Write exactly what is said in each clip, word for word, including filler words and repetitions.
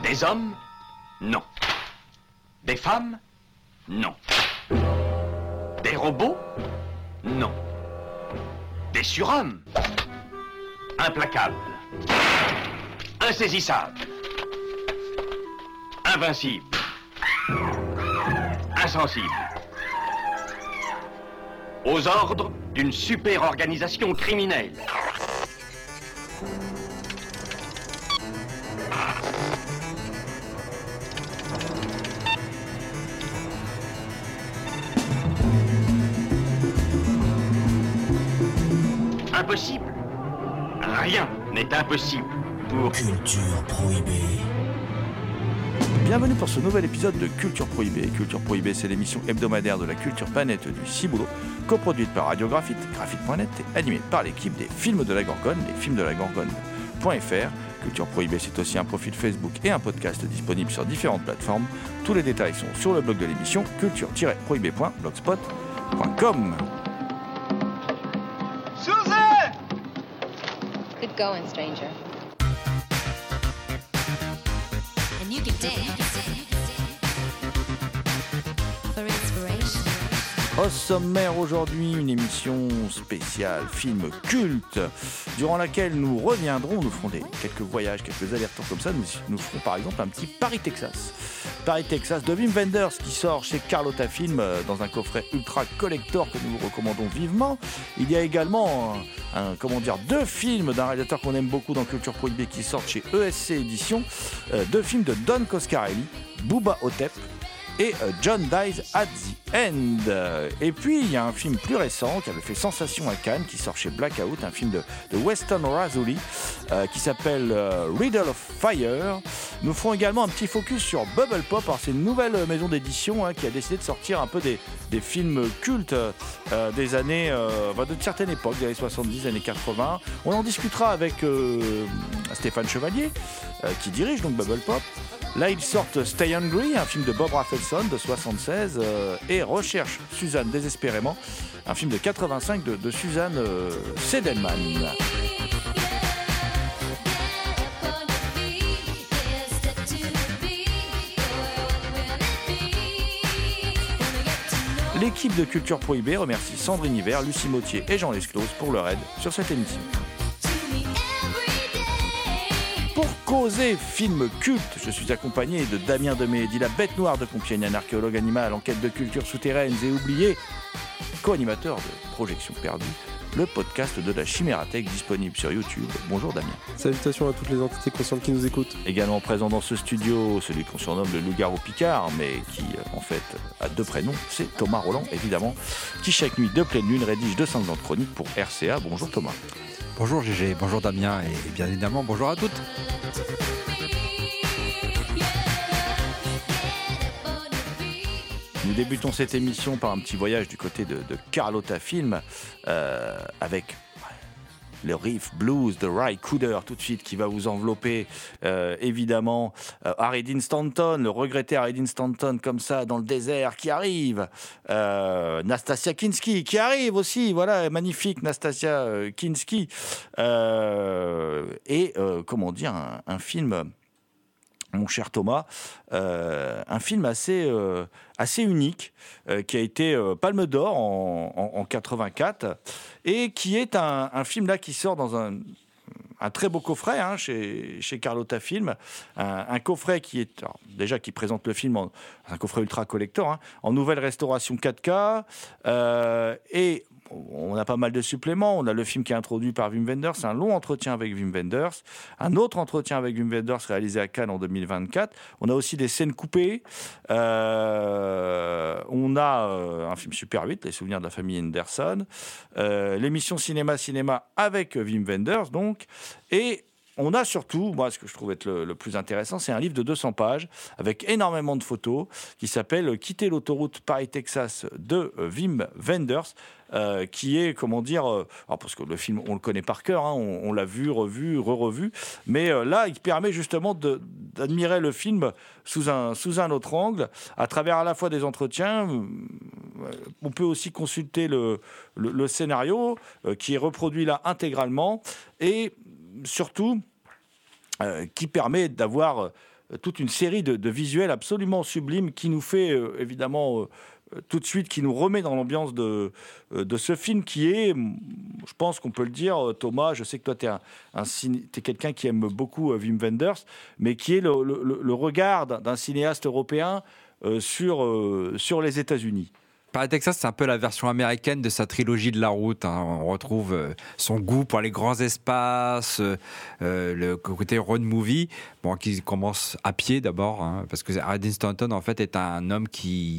Des hommes? Non. Des femmes? Non. Des robots? Non. Des surhommes? Implacables. Insaisissables. Invincibles. Insensibles. Aux ordres d'une super organisation criminelle. Impossible. Rien n'est impossible pour... Culture Prohibée. Bienvenue pour ce nouvel épisode de Culture Prohibée. Culture Prohibée, c'est l'émission hebdomadaire de la culture planète du Ciboulot, coproduite par Radio Graphite, graphite point net et animée par l'équipe des Films de la Gorgone, les films de la Gorgone point f r. Culture Prohibée, c'est aussi un profil Facebook et un podcast disponible sur différentes plateformes. Tous les détails sont sur le blog de l'émission, culture tiret prohibée point blogspot point com. Good going, stranger. And you can dance for inspiration. Au sommaire aujourd'hui, une émission spéciale film culte durant laquelle nous reviendrons, nous ferons des, quelques voyages, quelques allers-retours comme ça, nous, nous ferons par exemple un petit Paris-Texas. Paris-Texas de Wim Wenders qui sort chez Carlotta Film dans un coffret ultra collector que nous vous recommandons vivement. Il y a également un, un, comment dire, deux films d'un réalisateur qu'on aime beaucoup dans Culture Prohibée qui sortent chez E S C Éditions, euh, deux films de Don Coscarelli, Bouba Hotep et euh, John Dies at the End. Et puis il y a un film plus récent qui avait fait sensation à Cannes, qui sort chez Blackout, un film de, de Weston Razuli euh, qui s'appelle euh, Riddle of Fire. Nous ferons également un petit focus sur Bubble Pop. Alors c'est une nouvelle maison d'édition hein, qui a décidé de sortir un peu des, des films cultes euh, des années, euh, bah, de certaines époques, des années soixante-dix, années quatre-vingts. On en discutera avec euh, Stéphane Chevalier euh, qui dirige donc Bubble Pop. Là, ils sortent Stay Hungry, un film de Bob Rafelson de soixante-seize, euh, et Recherche Suzanne désespérément, un film de quatre-vingt-cinq de, de Suzanne euh, Seidelman. L'équipe de Culture Prohibée remercie Sandrine Hiver, Lucie Mautier et Jean Lesclos pour leur aide sur cette émission. Pour causer film culte, je suis accompagné de Damien Demey, dit la bête noire de Compiègne, un archéologue animal en quête de cultures souterraines et oubliées, co-animateur de Projection Perdue, le podcast de la Chimérathèque disponible sur YouTube. Bonjour Damien. Salutations à toutes les entités conscientes qui nous écoutent. Également présent dans ce studio, celui qu'on surnomme le loup-garou Picard, mais qui en fait a deux prénoms, c'est Thomas Roland évidemment, qui chaque nuit de pleine lune rédige deux cents ans de chronique pour R C A. Bonjour Thomas. Bonjour Gégé, bonjour Damien et bien évidemment bonjour à toutes. Nous débutons cette émission par un petit voyage du côté de, de Carlotta Film euh, avec le riff blues de Ry Cooder tout de suite qui va vous envelopper euh, évidemment euh, Harry Dean Stanton, le regretté Harry Dean Stanton comme ça dans le désert qui arrive, euh, Nastasia Kinski qui arrive aussi, voilà, magnifique Nastasia euh, Kinski euh, et euh, comment dire un, un film, mon cher Thomas, euh, un film assez, euh, assez unique euh, qui a été euh, Palme d'Or en, en, en quatre-vingt-quatre et qui est un, un film là qui sort dans un, un très beau coffret hein, chez, chez Carlotta Film, un, un coffret qui est alors, déjà qui présente le film en un coffret ultra collector hein, en nouvelle restauration quatre K euh, et on a pas mal de suppléments. On a le film qui est introduit par Wim Wenders, un long entretien avec Wim Wenders, un autre entretien avec Wim Wenders réalisé à Cannes en deux mille vingt-quatre. On a aussi des scènes coupées. Euh, on a euh, un film Super huit, Les souvenirs de la famille Henderson. Euh, l'émission Cinéma Cinéma avec Wim Wenders, donc. Et on a surtout, moi, ce que je trouve être le, le plus intéressant, c'est un livre de deux cents pages avec énormément de photos qui s'appelle « Quitter l'autoroute Paris-Texas » de Wim Wenders, euh, qui est, comment dire, euh, alors parce que le film, on le connaît par cœur, hein, on, on l'a vu, revu, re-revu, mais euh, là, il permet justement de, d'admirer le film sous un, sous un autre angle, à travers à la fois des entretiens. On peut aussi consulter le, le, le scénario euh, qui est reproduit là intégralement, et surtout euh, qui permet d'avoir toute une série de, de visuels absolument sublimes qui nous fait euh, évidemment euh, tout de suite, qui nous remet dans l'ambiance de, de ce film qui est, je pense qu'on peut le dire, Thomas, je sais que toi tu es un, un t'es quelqu'un qui aime beaucoup Wim Wenders, mais qui est le, le, le regard d'un cinéaste européen euh, sur, euh, sur les États-Unis. Paris, Texas, c'est un peu la version américaine de sa trilogie de la route. Hein. On retrouve euh, son goût pour les grands espaces, euh, le côté road movie, bon, qui commence à pied d'abord, hein, parce que Dean Stanton en fait est un homme qui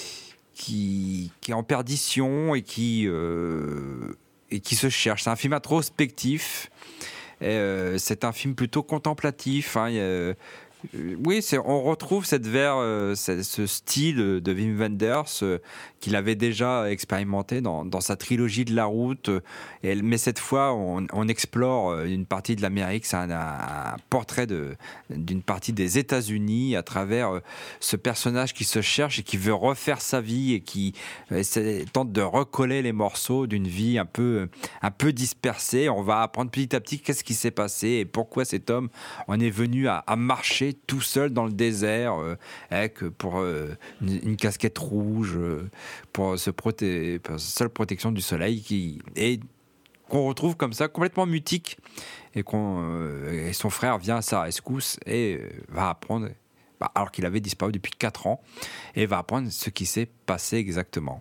Qui, qui est en perdition et qui, euh, et qui se cherche. C'est un film introspectif. Et, euh, c'est un film plutôt contemplatif. Hein. Il y a, euh, oui, c'est, on retrouve cette vers, euh, ce, ce style de Wim Wenders euh, qu'il avait déjà expérimenté dans, dans sa trilogie de la route. Et, mais cette fois, on, on explore une partie de l'Amérique. C'est un, un portrait de, d'une partie des États-Unis à travers euh, ce personnage qui se cherche et qui veut refaire sa vie et qui euh, tente de recoller les morceaux d'une vie un peu, un peu dispersée. On va apprendre petit à petit qu'est-ce qui s'est passé et pourquoi cet homme en est venu à, à marcher tout seul dans le désert euh, avec pour euh, une, une casquette rouge euh, pour se protéger, pour seule protection du soleil qui et qu'on retrouve comme ça complètement mutique et qu'on euh, et son frère vient à sa rescousse et euh, va apprendre bah, alors qu'il avait disparu depuis quatre ans et va apprendre ce qui s'est passé exactement.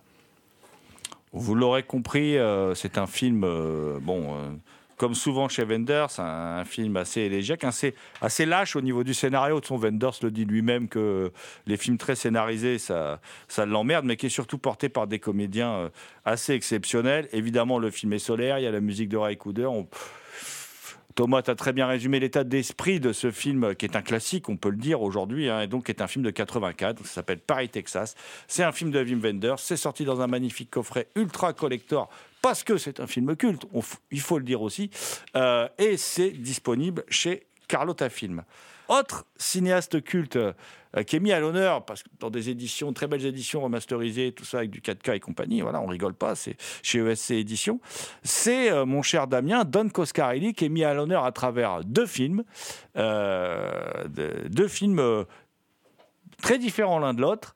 Vous l'aurez compris, euh, c'est un film euh, bon. Euh... Comme souvent chez Wenders, un, un film assez élégiaque, assez, assez lâche au niveau du scénario. De son Wenders le dit lui-même que les films très scénarisés, ça, ça l'emmerde, mais qui est surtout porté par des comédiens assez exceptionnels. Évidemment, le film est solaire, il y a la musique de Ray Cooder. On... Thomas, tu as très bien résumé l'état d'esprit de ce film, qui est un classique, on peut le dire aujourd'hui, hein, et donc qui est un film de quatre-vingt-quatre, ça s'appelle Paris, Texas. C'est un film de Wim Wenders, c'est sorti dans un magnifique coffret ultra collector, parce que c'est un film culte, on f- il faut le dire aussi, euh, et c'est disponible chez Carlotta Film. Autre cinéaste culte euh, qui est mis à l'honneur, parce que dans des éditions, très belles éditions remasterisées, tout ça avec du quatre K et compagnie, voilà, on rigole pas, c'est chez E S C Éditions, c'est euh, mon cher Damien, Don Coscarelli, qui est mis à l'honneur à travers deux films, euh, de, deux films euh, très différents l'un de l'autre.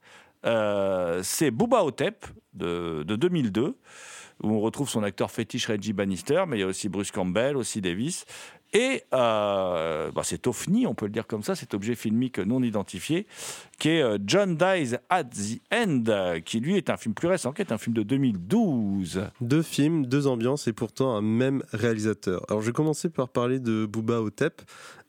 Euh, c'est Bubba Ho-Tep de, de deux mille deux, où on retrouve son acteur fétiche Reggie Bannister, mais il y a aussi Bruce Campbell, aussi Davis. Et euh, bah c'est Tophni, on peut le dire comme ça, cet objet filmique non identifié, qui est euh, John Dies at the End, qui lui est un film plus récent, qui est un film de deux mille douze. Deux films, deux ambiances et pourtant un même réalisateur. Alors je vais commencer par parler de Bubba Ho-Tep.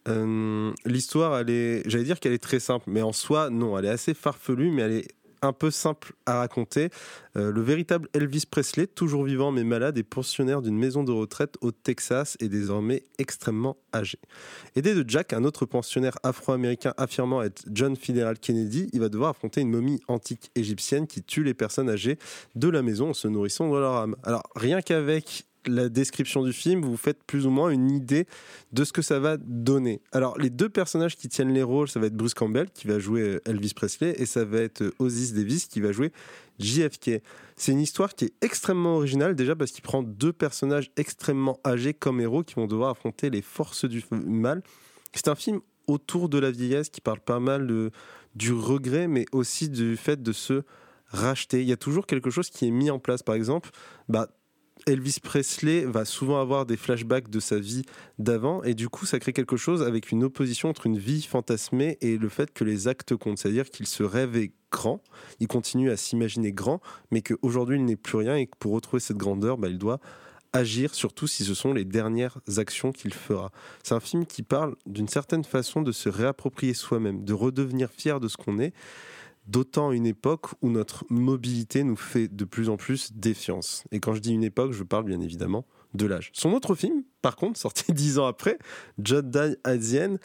Euh, l'histoire, elle est, j'allais dire qu'elle est très simple, mais en soi, non, elle est assez farfelue, mais elle est un peu simple à raconter. Euh, le véritable Elvis Presley, toujours vivant mais malade, est pensionnaire d'une maison de retraite au Texas et désormais extrêmement âgé. Aidé de Jack, un autre pensionnaire afro-américain affirmant être John Fitzgerald Kennedy, il va devoir affronter une momie antique égyptienne qui tue les personnes âgées de la maison en se nourrissant de leur âme. Alors, rien qu'avec la description du film, vous faites plus ou moins une idée de ce que ça va donner. Alors, les deux personnages qui tiennent les rôles, ça va être Bruce Campbell, qui va jouer Elvis Presley, et ça va être Otis Davis, qui va jouer J F K. C'est une histoire qui est extrêmement originale, déjà parce qu'il prend deux personnages extrêmement âgés comme héros qui vont devoir affronter les forces du mal. C'est un film autour de la vieillesse qui parle pas mal de, du regret, mais aussi du fait de se racheter. Il y a toujours quelque chose qui est mis en place. Par exemple, bah, Elvis Presley va souvent avoir des flashbacks de sa vie d'avant et du coup ça crée quelque chose avec une opposition entre une vie fantasmée et le fait que les actes comptent, c'est-à-dire qu'il se rêvait grand, il continue à s'imaginer grand mais qu'aujourd'hui il n'est plus rien et que pour retrouver cette grandeur, bah, il doit agir, surtout si ce sont les dernières actions qu'il fera. C'est un film qui parle d'une certaine façon de se réapproprier soi-même, de redevenir fier de ce qu'on est, d'autant une époque où notre mobilité nous fait de plus en plus défiance. Et quand je dis une époque, je parle bien évidemment de l'âge. Son autre film, par contre, sorti dix ans après, John Dies at the End,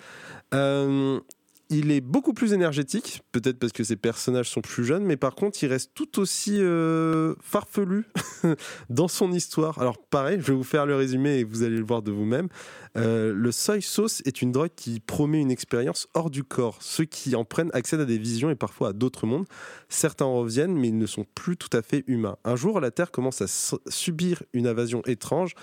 euh, il est beaucoup plus énergétique, peut-être parce que ses personnages sont plus jeunes, mais par contre, il reste tout aussi euh, farfelu dans son histoire. Alors pareil, je vais vous faire le résumé et vous allez le voir de vous-même. Euh, le soy sauce est une drogue qui promet une expérience hors du corps. Ceux qui en prennent accèdent à des visions et parfois à d'autres mondes. Certains en reviennent, mais ils ne sont plus tout à fait humains. Un jour, la Terre commence à subir une invasion étrange.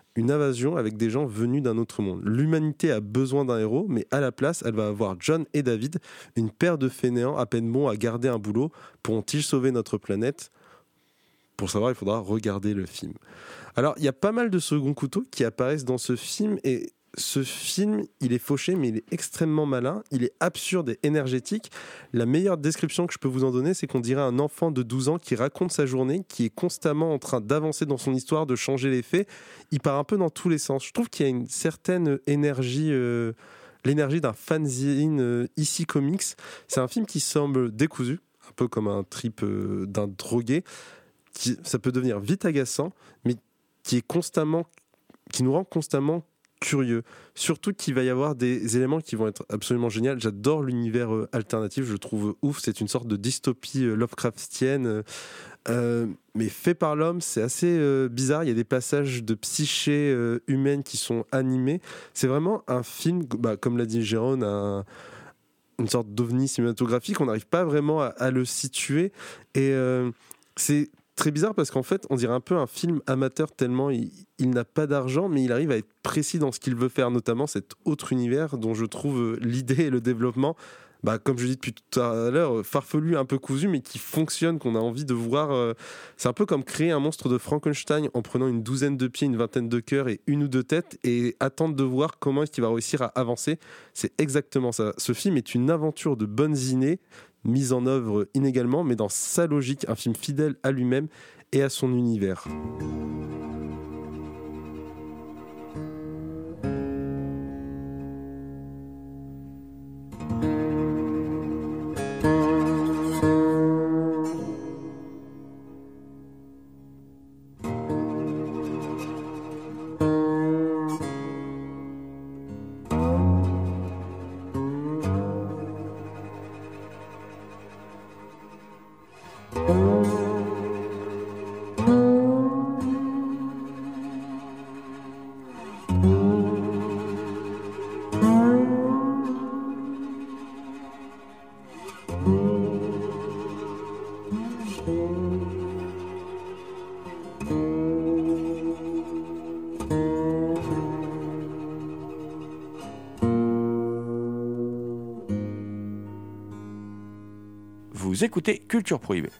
une invasion avec des gens venus d'un autre monde. L'humanité a besoin d'un héros, mais à la place, elle va avoir John et David, une paire de fainéants à peine bons à garder un boulot. Pourront-ils sauver notre planète ? Pour savoir, il faudra regarder le film. Alors, il y a pas mal de seconds couteaux qui apparaissent dans ce film, et ce film, il est fauché, mais il est extrêmement malin, il est absurde et énergétique. La meilleure description que je peux vous en donner, c'est qu'on dirait un enfant de douze ans qui raconte sa journée, qui est constamment en train d'avancer dans son histoire, de changer les faits. Il part un peu dans tous les sens. Je trouve qu'il y a une certaine énergie, euh, l'énergie d'un fanzine euh, ici comics. C'est un film qui semble décousu, un peu comme un trip euh, d'un drogué. Qui, ça peut devenir vite agaçant, mais qui est constamment, qui nous rend constamment curieux. Surtout qu'il va y avoir des éléments qui vont être absolument géniaux. J'adore l'univers euh, alternatif, je le trouve ouf. C'est une sorte de dystopie euh, Lovecraftienne, euh, mais fait par l'homme. C'est assez euh, bizarre. Il y a des passages de psyché euh, humaine qui sont animés. C'est vraiment un film, bah, comme l'a dit Jérôme, un, une sorte d'ovni cinématographique. On n'arrive pas vraiment à, à le situer. Et euh, c'est très bizarre parce qu'en fait, on dirait un peu un film amateur tellement il, il n'a pas d'argent, mais il arrive à être précis dans ce qu'il veut faire, notamment cet autre univers dont je trouve l'idée et le développement, bah, comme je dis depuis tout à l'heure, farfelu, un peu cousu, mais qui fonctionne, qu'on a envie de voir. C'est un peu comme créer un monstre de Frankenstein en prenant une douzaine de pieds, une vingtaine de cœurs et une ou deux têtes et attendre de voir comment est-ce qu'il va réussir à avancer. C'est exactement ça. Ce film est une aventure de bonnes idées, mise en œuvre inégalement, mais dans sa logique, un film fidèle à lui-même et à son univers. Vous écoutez Culture Prohibée.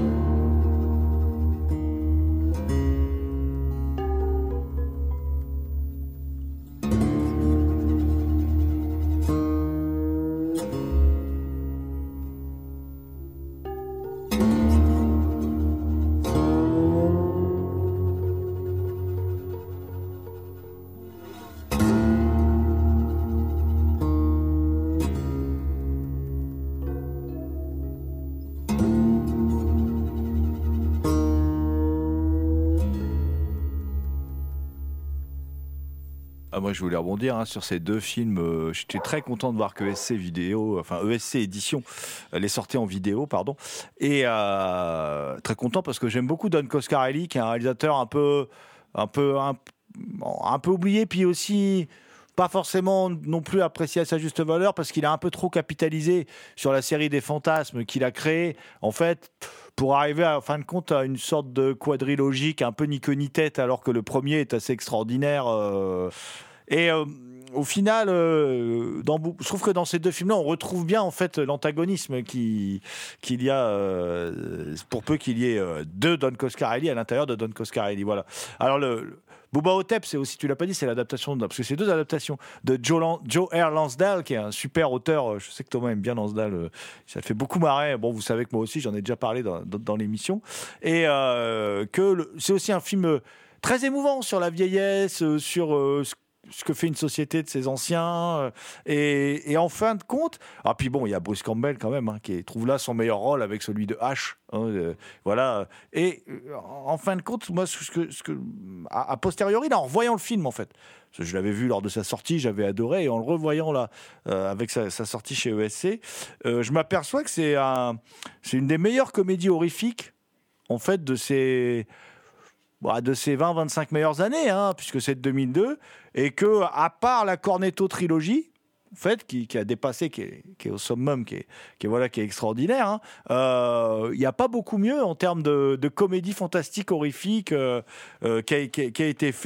Ah, moi, je voulais rebondir hein, sur ces deux films. Euh, j'étais très content de voir que E S C vidéo, enfin E S C édition, elle est sortie en vidéo, pardon. Et euh, très content parce que j'aime beaucoup Don Coscarelli, qui est un réalisateur un peu, un peu, un, un peu oublié, puis aussi pas forcément non plus apprécié à sa juste valeur parce qu'il a un peu trop capitalisé sur la série des fantasmes qu'il a créée. En fait, pour arriver à, en fin de compte à une sorte de quadrilogique un peu ni queue ni tête, alors que le premier est assez extraordinaire. Euh, et euh, au final, euh, dans, je trouve que dans ces deux films-là, on retrouve bien en fait l'antagonisme qui, qu'il y a, euh, pour peu qu'il y ait euh, deux Don Coscarelli à l'intérieur de Don Coscarelli. Voilà. Alors le, le Bubba Ho-Tep, c'est aussi, tu l'as pas dit, c'est l'adaptation, de, parce que c'est deux adaptations de Joe, Lan, Joe R. Lansdale, qui est un super auteur. Je sais que Thomas aime bien Lansdale, ça le fait beaucoup marrer. Bon, vous savez que moi aussi, j'en ai déjà parlé dans, dans, dans l'émission. Et euh, que le, c'est aussi un film très émouvant sur la vieillesse, sur euh, ce ce que fait une société de ses anciens euh, et, et en fin de compte ah puis bon il y a Bruce Campbell quand même hein, qui trouve là son meilleur rôle avec celui de H hein, euh, voilà et euh, en fin de compte moi ce que, ce que à, a posteriori là en revoyant le film en fait parce que je l'avais vu lors de sa sortie, j'avais adoré et en le revoyant là euh, avec sa, sa sortie chez E S C euh, je m'aperçois que c'est un c'est une des meilleures comédies horrifiques en fait de ces de ces vingt à vingt-cinq meilleures années, hein, puisque c'est de deux mille deux, et que, à part la Cornetto trilogie, en fait, qui, qui a dépassé, qui est, qui est au summum, qui est, qui est, voilà, qui est extraordinaire, hein, euh, il n'y a pas beaucoup mieux en termes de, de comédie fantastique horrifique euh, euh, qui, a, qui, a, qui a été fait.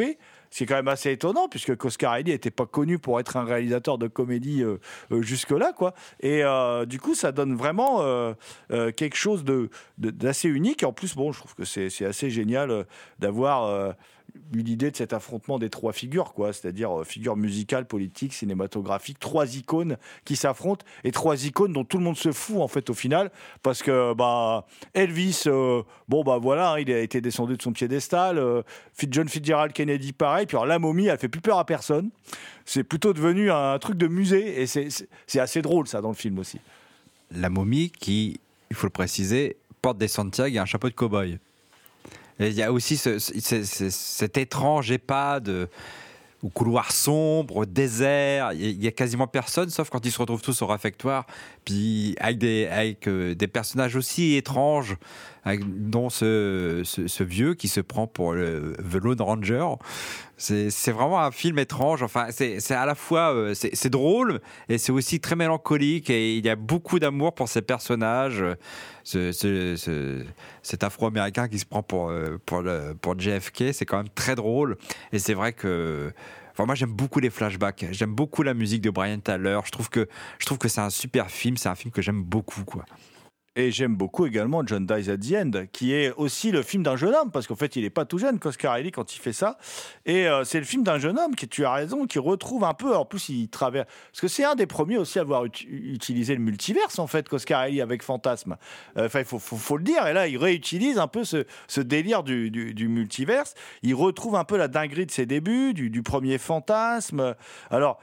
c'est quand même assez étonnant, puisque Coscarelli n'était pas connu pour être un réalisateur de comédie euh, euh, jusque-là, quoi. Et euh, du coup, ça donne vraiment euh, euh, quelque chose de, de, d'assez unique. Et en plus, bon, je trouve que c'est, c'est assez génial euh, d'avoir euh, eu l'idée de cet affrontement des trois figures, quoi. C'est-à-dire euh, figures musicales, politiques, cinématographiques, trois icônes qui s'affrontent, et trois icônes dont tout le monde se fout, en fait, au final, parce que bah, Elvis, euh, bon, bah voilà, hein, il a été descendu de son piédestal, euh, John Fitzgerald Kennedy, pareil, puis alors la momie, elle fait plus peur à personne. C'est plutôt devenu un truc de musée, et c'est, c'est, c'est assez drôle, ça, dans le film aussi. La momie qui, il faut le préciser, porte des Santiago et un chapeau de cow-boy. Et il y a aussi ce, ce, ce, ce, cet étrange EHPAD au couloir sombre, au désert. Il y a quasiment personne, sauf quand ils se retrouvent tous au réfectoire. Puis avec des, avec, euh, des personnages aussi étranges, avec, dont ce, ce, ce vieux qui se prend pour le The Lone Ranger. C'est, c'est vraiment un film étrange. Enfin, c'est, c'est à la fois euh, c'est, c'est drôle et c'est aussi très mélancolique. Et il y a beaucoup d'amour pour ces personnages. Ce, ce, ce, cet Afro-Américain qui se prend pour, pour, le, pour J F K, c'est quand même très drôle. Et c'est vrai que enfin, moi, j'aime beaucoup les flashbacks. J'aime beaucoup la musique de Brian Tyler. Je trouve que, je trouve que c'est un super film. C'est un film que j'aime beaucoup, quoi. Et j'aime beaucoup également John Dies at the End, qui est aussi le film d'un jeune homme, parce qu'en fait, il n'est pas tout jeune, Coscarelli, quand il fait ça. Et euh, c'est le film d'un jeune homme qui, tu as raison, qui retrouve un peu, en plus, il traverse... Parce que c'est un des premiers aussi à avoir ut- utilisé le multiverse, en fait, Coscarelli, avec Fantasme. Enfin, euh, il faut, faut, faut le dire. Et là, il réutilise un peu ce, ce délire du, du, du multiverse. Il retrouve un peu la dinguerie de ses débuts, du, du premier Fantasme. Alors...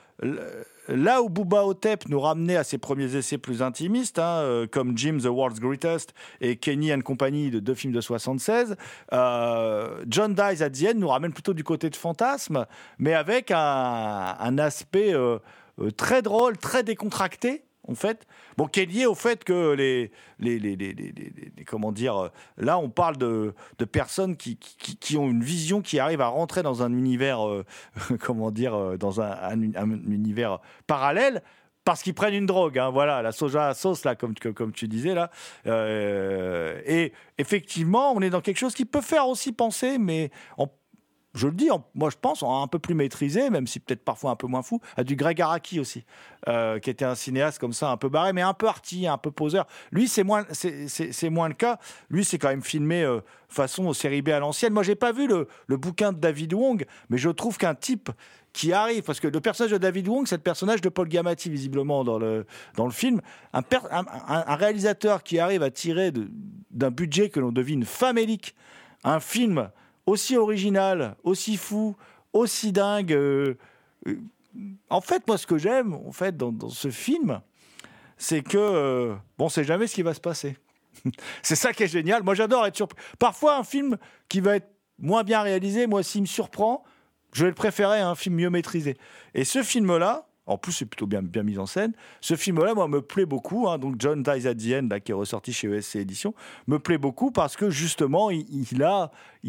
Là où Booba Hotep nous ramenait à ses premiers essais plus intimistes, hein, euh, comme Jim the World's Greatest et Kenny and Company, de deux films de soixante-seize, euh, John Dies at the End nous ramène plutôt du côté de Fantasme, mais avec un, un aspect euh, euh, très drôle, très décontracté. En fait, bon, qui est lié au fait que les, les, les, les, les, les, les comment dire, là, on parle de, de personnes qui, qui, qui ont une vision, qui arrivent à rentrer dans un univers, euh, comment dire, dans un, un, un univers parallèle, parce qu'ils prennent une drogue, hein, voilà, la soja à sauce, là, comme, comme tu disais, là. Euh, et effectivement, on est dans quelque chose qui peut faire aussi penser, mais en je le dis, moi je pense, un peu plus maîtrisé, même si peut-être parfois un peu moins fou, à du Greg Araki aussi, euh, qui était un cinéaste comme ça, un peu barré, mais un peu arty, un peu poseur. Lui, c'est moins, c'est, c'est, c'est moins le cas. Lui, c'est quand même filmé euh, façon série B à l'ancienne. Moi, j'ai pas vu le, le bouquin de David Wong, mais je trouve qu'un type qui arrive, parce que le personnage de David Wong, c'est le personnage de Paul Giamatti, visiblement, dans le, dans le film. Un, per, un, un, un réalisateur qui arrive à tirer de, d'un budget que l'on devine famélique, un film aussi original, aussi fou, aussi dingue. Euh, euh, en fait, moi, ce que j'aime, en fait, dans, dans ce film, c'est que euh, bon, on sait jamais ce qui va se passer. C'est ça qui est génial. Moi, j'adore être surpris. Parfois, un film qui va être moins bien réalisé, moi, s'il me surprend, je vais le préférer à un film mieux maîtrisé. Et ce film-là, en plus, c'est plutôt bien, bien mis en scène. Ce film-là, moi, me plaît beaucoup. Hein, donc, John Dies at the End, là, qui est ressorti chez E S C Éditions, me plaît beaucoup parce que, justement, il, il, a,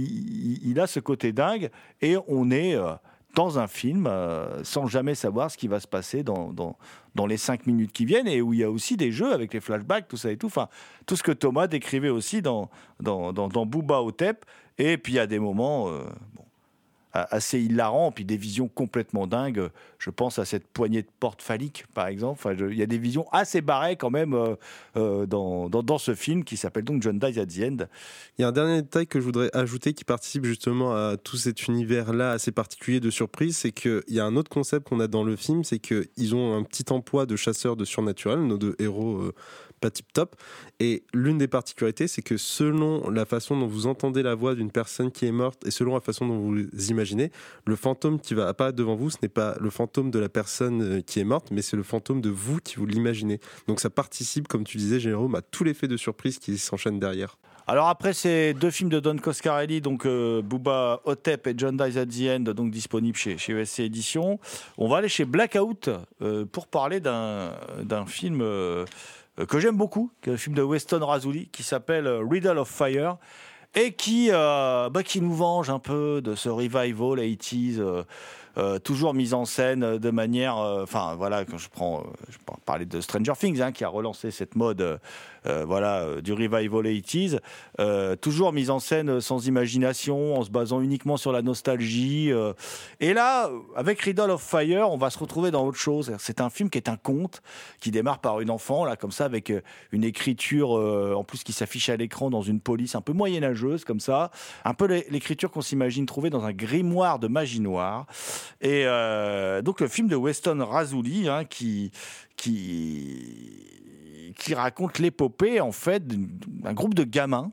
il, il a ce côté dingue. Et on est euh, dans un film euh, sans jamais savoir ce qui va se passer dans, dans, dans les cinq minutes qui viennent, et où il y a aussi des jeux avec les flashbacks, tout ça et tout. Enfin, tout ce que Thomas décrivait aussi dans, dans, dans, dans Booba Hotep. Et puis, il y a des moments... Euh, bon, assez hilarant, puis des visions complètement dingues. Je pense à cette poignée de porte phallique, par exemple. Enfin, je, il y a des visions assez barrées quand même euh, euh, dans, dans, dans ce film qui s'appelle donc John Dies at the End. Il y a un dernier détail que je voudrais ajouter qui participe justement à tout cet univers-là assez particulier de surprise, c'est qu'il y a un autre concept qu'on a dans le film, c'est qu'ils ont un petit emploi de chasseurs de surnaturel, nos deux héros euh, pas tip top, et l'une des particularités, c'est que selon la façon dont vous entendez la voix d'une personne qui est morte et selon la façon dont vous imaginez, le fantôme qui va apparaître devant vous, ce n'est pas le fantôme de la personne qui est morte, mais c'est le fantôme de vous qui vous l'imaginez. Donc ça participe, comme tu disais, Jérôme, à tout l'effet de surprise qui s'enchaîne derrière. Alors après ces deux films de Don Coscarelli, donc euh, Booba Hotep et John Dies at the End, donc disponibles chez, chez E S C Éditions, on va aller chez Blackout euh, pour parler d'un, d'un film euh, que j'aime beaucoup, qui est le film de Weston Razuli, qui s'appelle Riddle of Fire, et qui, euh, bah, qui nous venge un peu de ce revival eighties, euh, euh, toujours mise en scène de manière, enfin euh, voilà, quand je prends, euh, je peux parler de Stranger Things, hein, qui a relancé cette mode, euh, euh, voilà, euh, du revival eighties, euh, toujours mise en scène sans imagination, en se basant uniquement sur la nostalgie. Euh, et là, avec Riddle of Fire, on va se retrouver dans autre chose. C'est un film qui est un conte, qui démarre par une enfant, là, comme ça, avec une écriture, euh, en plus, qui s'affiche à l'écran dans une police un peu moyenâgeuse, comme ça. Un peu l'écriture qu'on s'imagine trouver dans un grimoire de magie noire. Et euh, donc, le film de Weston Razuli, hein, qui, qui, qui raconte l'épopée, en fait, d'un groupe de gamins,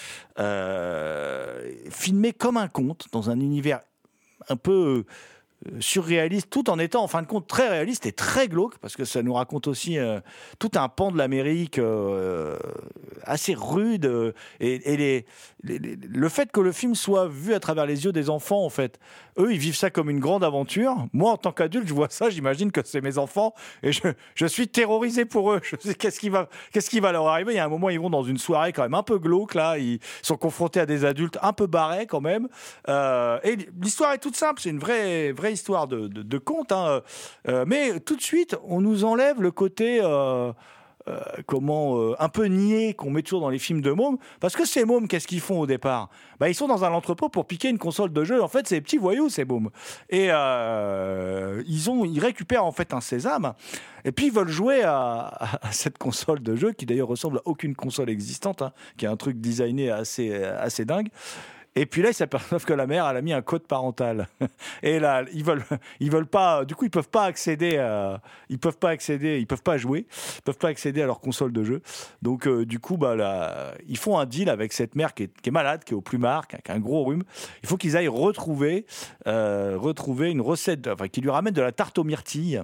euh, filmés comme un conte, dans un univers un peu surréaliste, tout en étant en fin de compte très réaliste et très glauque, parce que ça nous raconte aussi euh, tout un pan de l'Amérique euh, assez rude, euh, et, et les, les, les, le fait que le film soit vu à travers les yeux des enfants, en fait, eux ils vivent ça comme une grande aventure. Moi en tant qu'adulte je vois ça, j'imagine que c'est mes enfants et je, je suis terrorisé pour eux. Je sais qu'est-ce qui va, qu'est-ce qui va leur arriver. Il y a un moment ils vont dans une soirée quand même un peu glauque, là ils sont confrontés à des adultes un peu barrés quand même, euh, et l'histoire est toute simple, c'est une vraie, vraie histoire de, de, de conte, hein. euh, mais tout de suite on nous enlève le côté euh, euh, comment euh, un peu niais qu'on met toujours dans les films de mômes, parce que ces mômes, qu'est-ce qu'ils font au départ? Bah, ils sont dans un entrepôt pour piquer une console de jeu. En fait, c'est des petits voyous, ces mômes, et euh, ils ont ils récupèrent en fait un sésame et puis ils veulent jouer à, à cette console de jeu qui d'ailleurs ressemble à aucune console existante, hein, qui est un truc designé assez assez dingue. Et puis là, ils s'aperçoivent que la mère, elle a mis un code parental. Et là, ils veulent, ils veulent pas, du coup, ils peuvent pas accéder à, ils peuvent pas accéder, ils peuvent pas jouer, ils peuvent pas accéder à leur console de jeu. Donc, euh, du coup, bah, là, ils font un deal avec cette mère qui est, qui est malade, qui est au plumard, qui a, qui a un gros rhume. Il faut qu'ils aillent retrouver, euh, retrouver une recette, enfin, qui lui ramène de la tarte aux myrtilles.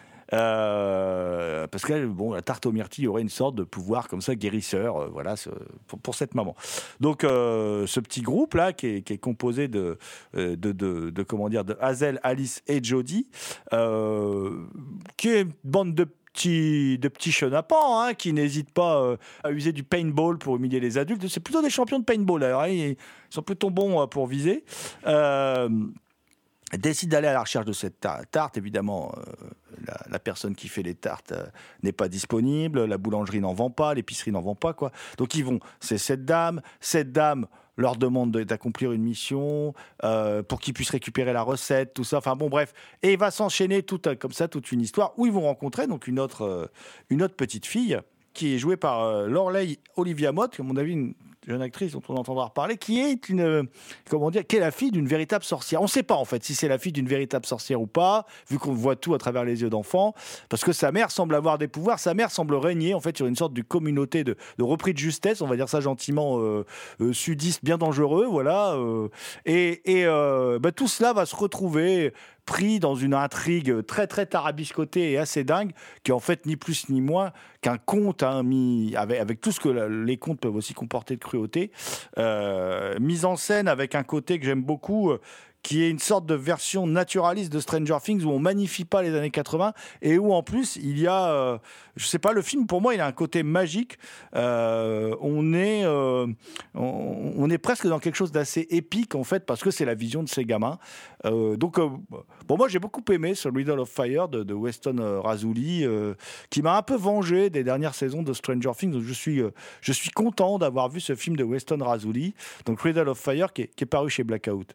Euh, parce que bon, la tarte aux myrtilles aurait une sorte de pouvoir comme ça guérisseur, euh, voilà, ce, pour, pour cette maman. Donc euh, ce petit groupe là qui est, qui est composé de, de, de, de, de comment dire, de Hazel, Alice et Jodie, euh, qui est une bande de petits de petits chenapans, hein, qui n'hésitent pas euh, à user du paintball pour humilier les adultes. C'est plutôt des champions de paintball d'ailleurs, hein, ils sont plutôt bons euh, pour viser. Euh, décide d'aller à la recherche de cette tarte. Évidemment, euh, la, la personne qui fait les tartes euh, n'est pas disponible, la boulangerie n'en vend pas, l'épicerie n'en vend pas, quoi. Donc ils vont, c'est cette dame, cette dame leur demande de, d'accomplir une mission euh, pour qu'ils puissent récupérer la recette, tout ça. Enfin bon, bref. Et il va s'enchaîner tout un, comme ça toute une histoire où ils vont rencontrer donc une autre, euh, une autre petite fille qui est jouée par euh, Lorelei Olivia Mott, à mon avis une jeune actrice dont on entendra reparler, qui est une, comment dire, qui est la fille d'une véritable sorcière. On ne sait pas en fait si c'est la fille d'une véritable sorcière ou pas, vu qu'on voit tout à travers les yeux d'enfant, parce que sa mère semble avoir des pouvoirs. Sa mère semble régner en fait sur une sorte de communauté de, de repris de justesse, on va dire ça gentiment, euh, euh, sudiste, bien dangereux, voilà. Euh, et et euh, bah, tout cela va se retrouver pris dans une intrigue très très tarabiscotée et assez dingue, qui est en fait ni plus ni moins qu'un conte, hein, mis avec, avec tout ce que la, les contes peuvent aussi comporter de cruauté, euh, mise en scène avec un côté que j'aime beaucoup, euh, qui est une sorte de version naturaliste de Stranger Things où on magnifie pas les années quatre-vingts et où en plus il y a, euh, je sais pas, le film pour moi il a un côté magique. Euh, on est, euh, on, on est presque dans quelque chose d'assez épique en fait, parce que c'est la vision de ces gamins. Euh, donc euh, bon, moi j'ai beaucoup aimé ce Riddle of Fire de, de Weston euh, Razuli, euh, qui m'a un peu vengé des dernières saisons de Stranger Things. Donc je suis, euh, je suis content d'avoir vu ce film de Weston Razuli, donc Riddle of Fire, qui est, qui est paru chez Blackout.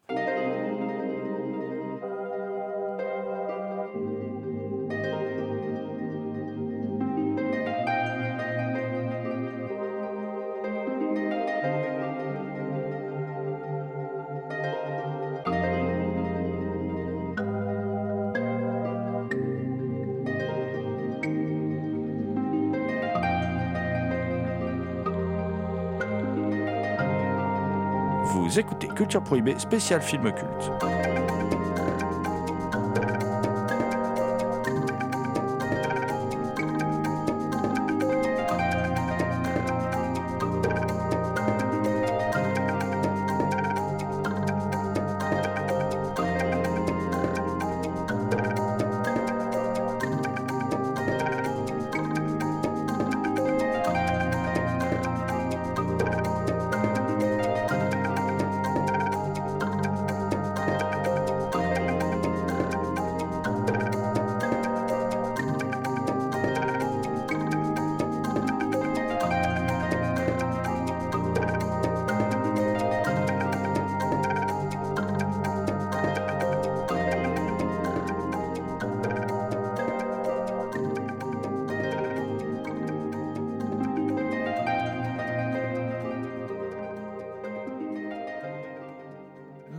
Vous écoutez Culture Prohibée, spécial film culte.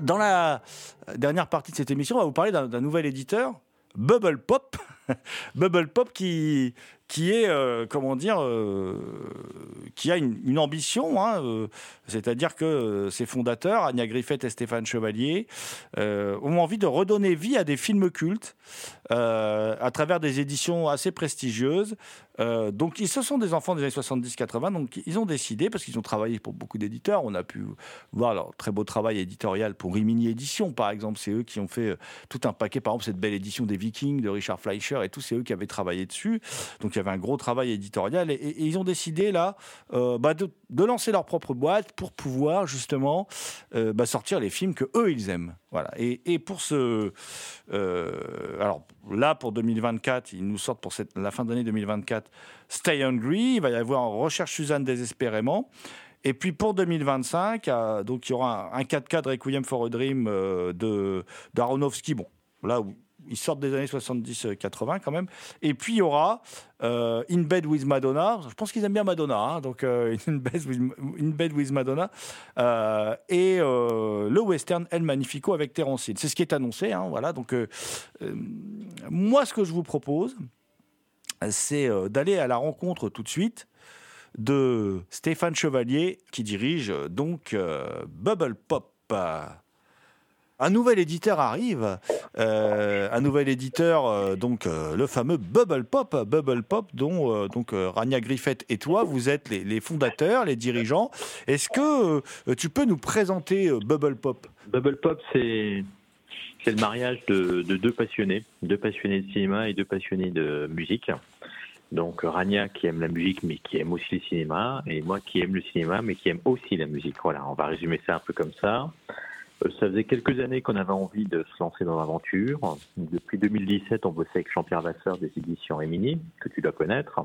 Dans la dernière partie de cette émission, on va vous parler d'un, d'un nouvel éditeur, Bubble Pop. Bubble Pop qui, qui est, euh, comment dire, euh, qui a une, une ambition, hein, euh, c'est-à-dire que euh, ses fondateurs, Anya Griffith et Stéphane Chevalier, euh, ont envie de redonner vie à des films cultes euh, à travers des éditions assez prestigieuses. Euh, donc, ils, ce sont des enfants des années soixante-dix quatre-vingts, donc ils ont décidé, parce qu'ils ont travaillé pour beaucoup d'éditeurs, on a pu voir leur très beau travail éditorial pour Rimini Éditions, par exemple, c'est eux qui ont fait euh, tout un paquet, par exemple, cette belle édition des Vikings de Richard Fleischer et tout, c'est eux qui avaient travaillé dessus, donc il y avait un gros travail éditorial, et, et, et ils ont décidé, là, euh, bah, de, de lancer leur propre boîte pour pouvoir, justement, euh, bah, sortir les films que eux ils aiment. Voilà. Et, et pour ce... Euh, alors, là, pour deux mille vingt-quatre, ils nous sortent pour cette, la fin d'année deux mille vingt-quatre Stay Hungry, il va y avoir Recherche Suzanne désespérément. Et puis pour deux mille vingt-cinq, euh, donc il y aura un, un quatre K de Requiem for a Dream euh, de, d'Aronofsky. Bon, là où ils sortent des années soixante-dix quatre-vingts quand même. Et puis il y aura euh, In Bed with Madonna. Je pense qu'ils aiment bien Madonna, hein, donc euh, In, Bed with, In Bed with Madonna. Euh, et euh, le western El Magnifico avec Terence Hill. C'est ce qui est annoncé. Hein, voilà, donc, euh, euh, moi, ce que je vous propose, c'est euh, d'aller à la rencontre tout de suite de Stéphane Chevalier qui dirige euh, donc euh, Bubble Pop. Un nouvel éditeur arrive, euh, un nouvel éditeur, euh, donc euh, le fameux Bubble Pop, Bubble Pop, dont euh, donc euh, Rania Griffith et toi, vous êtes les, les fondateurs, les dirigeants. Est-ce que euh, tu peux nous présenter euh, Bubble Pop ? Bubble Pop, c'est c'est le mariage de, de deux passionnés, deux passionnés de cinéma et deux passionnés de musique. Donc Rania qui aime la musique mais qui aime aussi le cinéma, et moi qui aime le cinéma mais qui aime aussi la musique. Voilà, on va résumer ça un peu comme ça. Ça faisait quelques années qu'on avait envie de se lancer dans l'aventure. Depuis deux mille dix-sept, on bossait avec Jean-Pierre Vasseur des éditions Rimini, que tu dois connaître.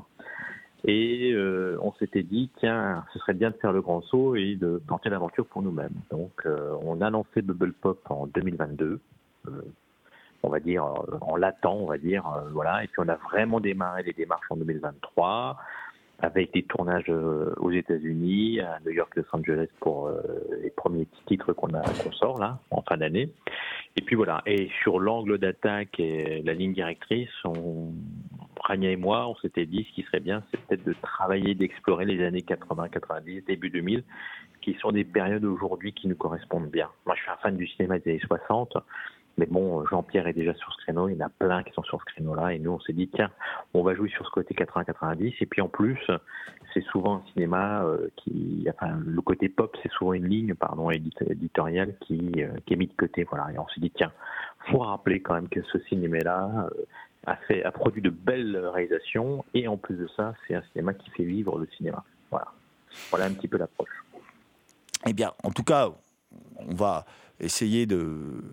Et euh, on s'était dit, tiens, ce serait bien de faire le grand saut et de tenter l'aventure pour nous-mêmes. Donc, euh, on a lancé Bubble Pop en deux mille vingt-deux, euh, on va dire, euh, en latent, on va dire, euh, voilà. Et puis, on a vraiment démarré les démarches en deux mille vingt-trois, avec des tournages aux États-Unis, à New York, Los Angeles pour euh, les premiers titres qu'on a qu'on sort là en fin d'année. Et puis voilà. Et sur l'angle d'attaque et la ligne directrice, on, Rania et moi, on s'était dit ce qui serait bien, c'est peut-être de travailler, d'explorer les années quatre-vingts, quatre-vingt-dix, début deux mille, qui sont des périodes aujourd'hui qui nous correspondent bien. Moi, je suis un fan du cinéma des années soixante. Mais bon, Jean-Pierre est déjà sur ce créneau, il y en a plein qui sont sur ce créneau-là, et nous on s'est dit, tiens, on va jouer sur ce côté quatre-vingts quatre-vingt-dix, et puis en plus, c'est souvent un cinéma euh, qui, enfin, le côté pop, c'est souvent une ligne, pardon, éditoriale qui, euh, qui est mise de côté, voilà, et on s'est dit, tiens, faut rappeler quand même que ce cinéma-là euh, a fait, a produit de belles réalisations, et en plus de ça, c'est un cinéma qui fait vivre le cinéma, voilà. Voilà un petit peu l'approche. Eh bien, en tout cas, on va essayer de,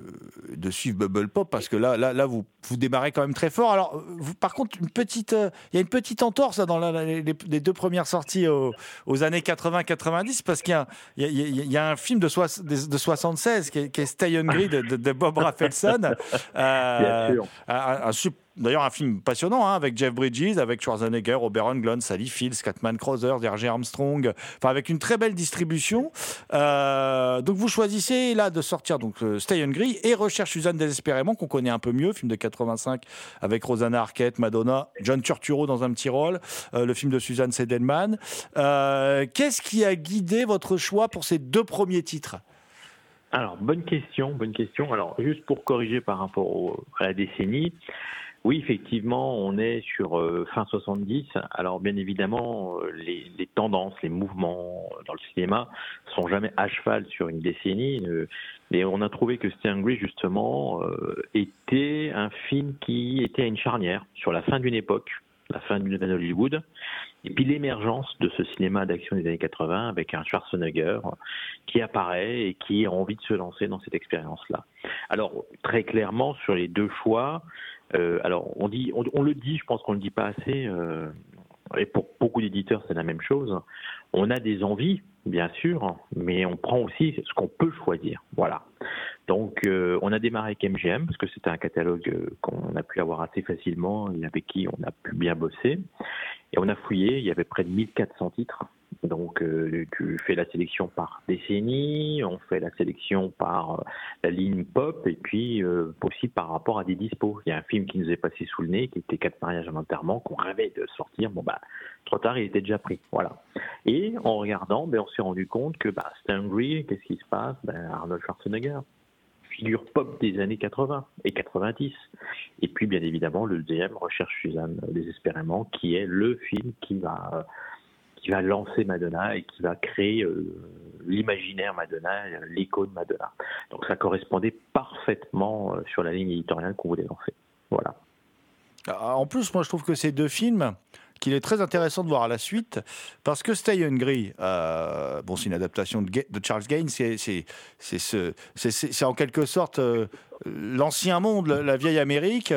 de suivre Bubble Pop, parce que là, là, là vous, vous démarrez quand même très fort. Alors, vous, par contre, une petite, il euh, y a une petite entorse là, dans la, les, les deux premières sorties aux, aux années quatre-vingts quatre-vingt-dix, parce qu'il y a, il y a, il y a un film de, soix, de, de soixante-seize qui est, qui est Stay Hungry de, de, de Bob Rafelson. Euh, Bien sûr. Un, un, un, D'ailleurs, un film passionnant, hein, avec Jeff Bridges, avec Schwarzenegger, Robert Englund, Sally Fields, Scatman Crothers, R J Armstrong, enfin avec une très belle distribution. Euh, donc vous choisissez là de sortir donc euh, Stay Hungry et Recherche Suzanne désespérément, qu'on connaît un peu mieux, film de quatre-vingt-cinq avec Rosanna Arquette, Madonna, John Turturro dans un petit rôle, euh, le film de Suzanne Seidelman. Euh, qu'est-ce qui a guidé votre choix pour ces deux premiers titres ? Alors, bonne question, bonne question. Alors, juste pour corriger par rapport au, à la décennie, oui, effectivement, on est sur euh, fin soixante-dix. Alors, bien évidemment, euh, les, les tendances, les mouvements dans le cinéma sont jamais à cheval sur une décennie. Euh, mais on a trouvé que Stay Hungry, justement, euh, était un film qui était à une charnière sur la fin d'une époque, la fin d'une nouvelle Hollywood, et puis l'émergence de ce cinéma d'action des années quatre-vingts avec un Schwarzenegger qui apparaît et qui a envie de se lancer dans cette expérience-là. Alors, très clairement, sur les deux choix, euh, alors on dit, on, on le dit, je pense qu'on ne le dit pas assez, euh, et pour beaucoup d'éditeurs, c'est la même chose. On a des envies, bien sûr, mais on prend aussi ce qu'on peut choisir. Voilà. Donc, euh, on a démarré avec M G M, parce que c'était un catalogue euh, qu'on a pu avoir assez facilement et avec qui on a pu bien bosser. Et on a fouillé, il y avait près de mille quatre cents titres. Donc euh, tu fais la sélection par décennie, on fait la sélection par euh, la ligne pop et puis euh, aussi par rapport à des dispos. Il y a un film qui nous est passé sous le nez, qui était Quatre mariages en enterrement, qu'on rêvait de sortir. Bon bah trop tard, il était déjà pris. Voilà. Et en regardant, ben, on s'est rendu compte que bah, Stangry, qu'est-ce qui se passe? Ben, Arnold Schwarzenegger, figure pop des années quatre-vingts et quatre-vingt-dix. Et puis bien évidemment le deuxième, Recherche Suzanne désespérément, qui est le film qui va euh, qui va lancer Madonna et qui va créer euh, l'imaginaire Madonna, l'icône Madonna. Donc ça correspondait parfaitement euh, sur la ligne éditoriale qu'on voulait lancer. Voilà. En plus, moi je trouve que ces deux films, qu'il est très intéressant de voir à la suite, parce que Stay Hungry, euh, bon, c'est une adaptation de, de Charles Gaines, c'est, c'est, c'est, ce, c'est, c'est, c'est en quelque sorte euh, l'ancien monde, la, la vieille Amérique.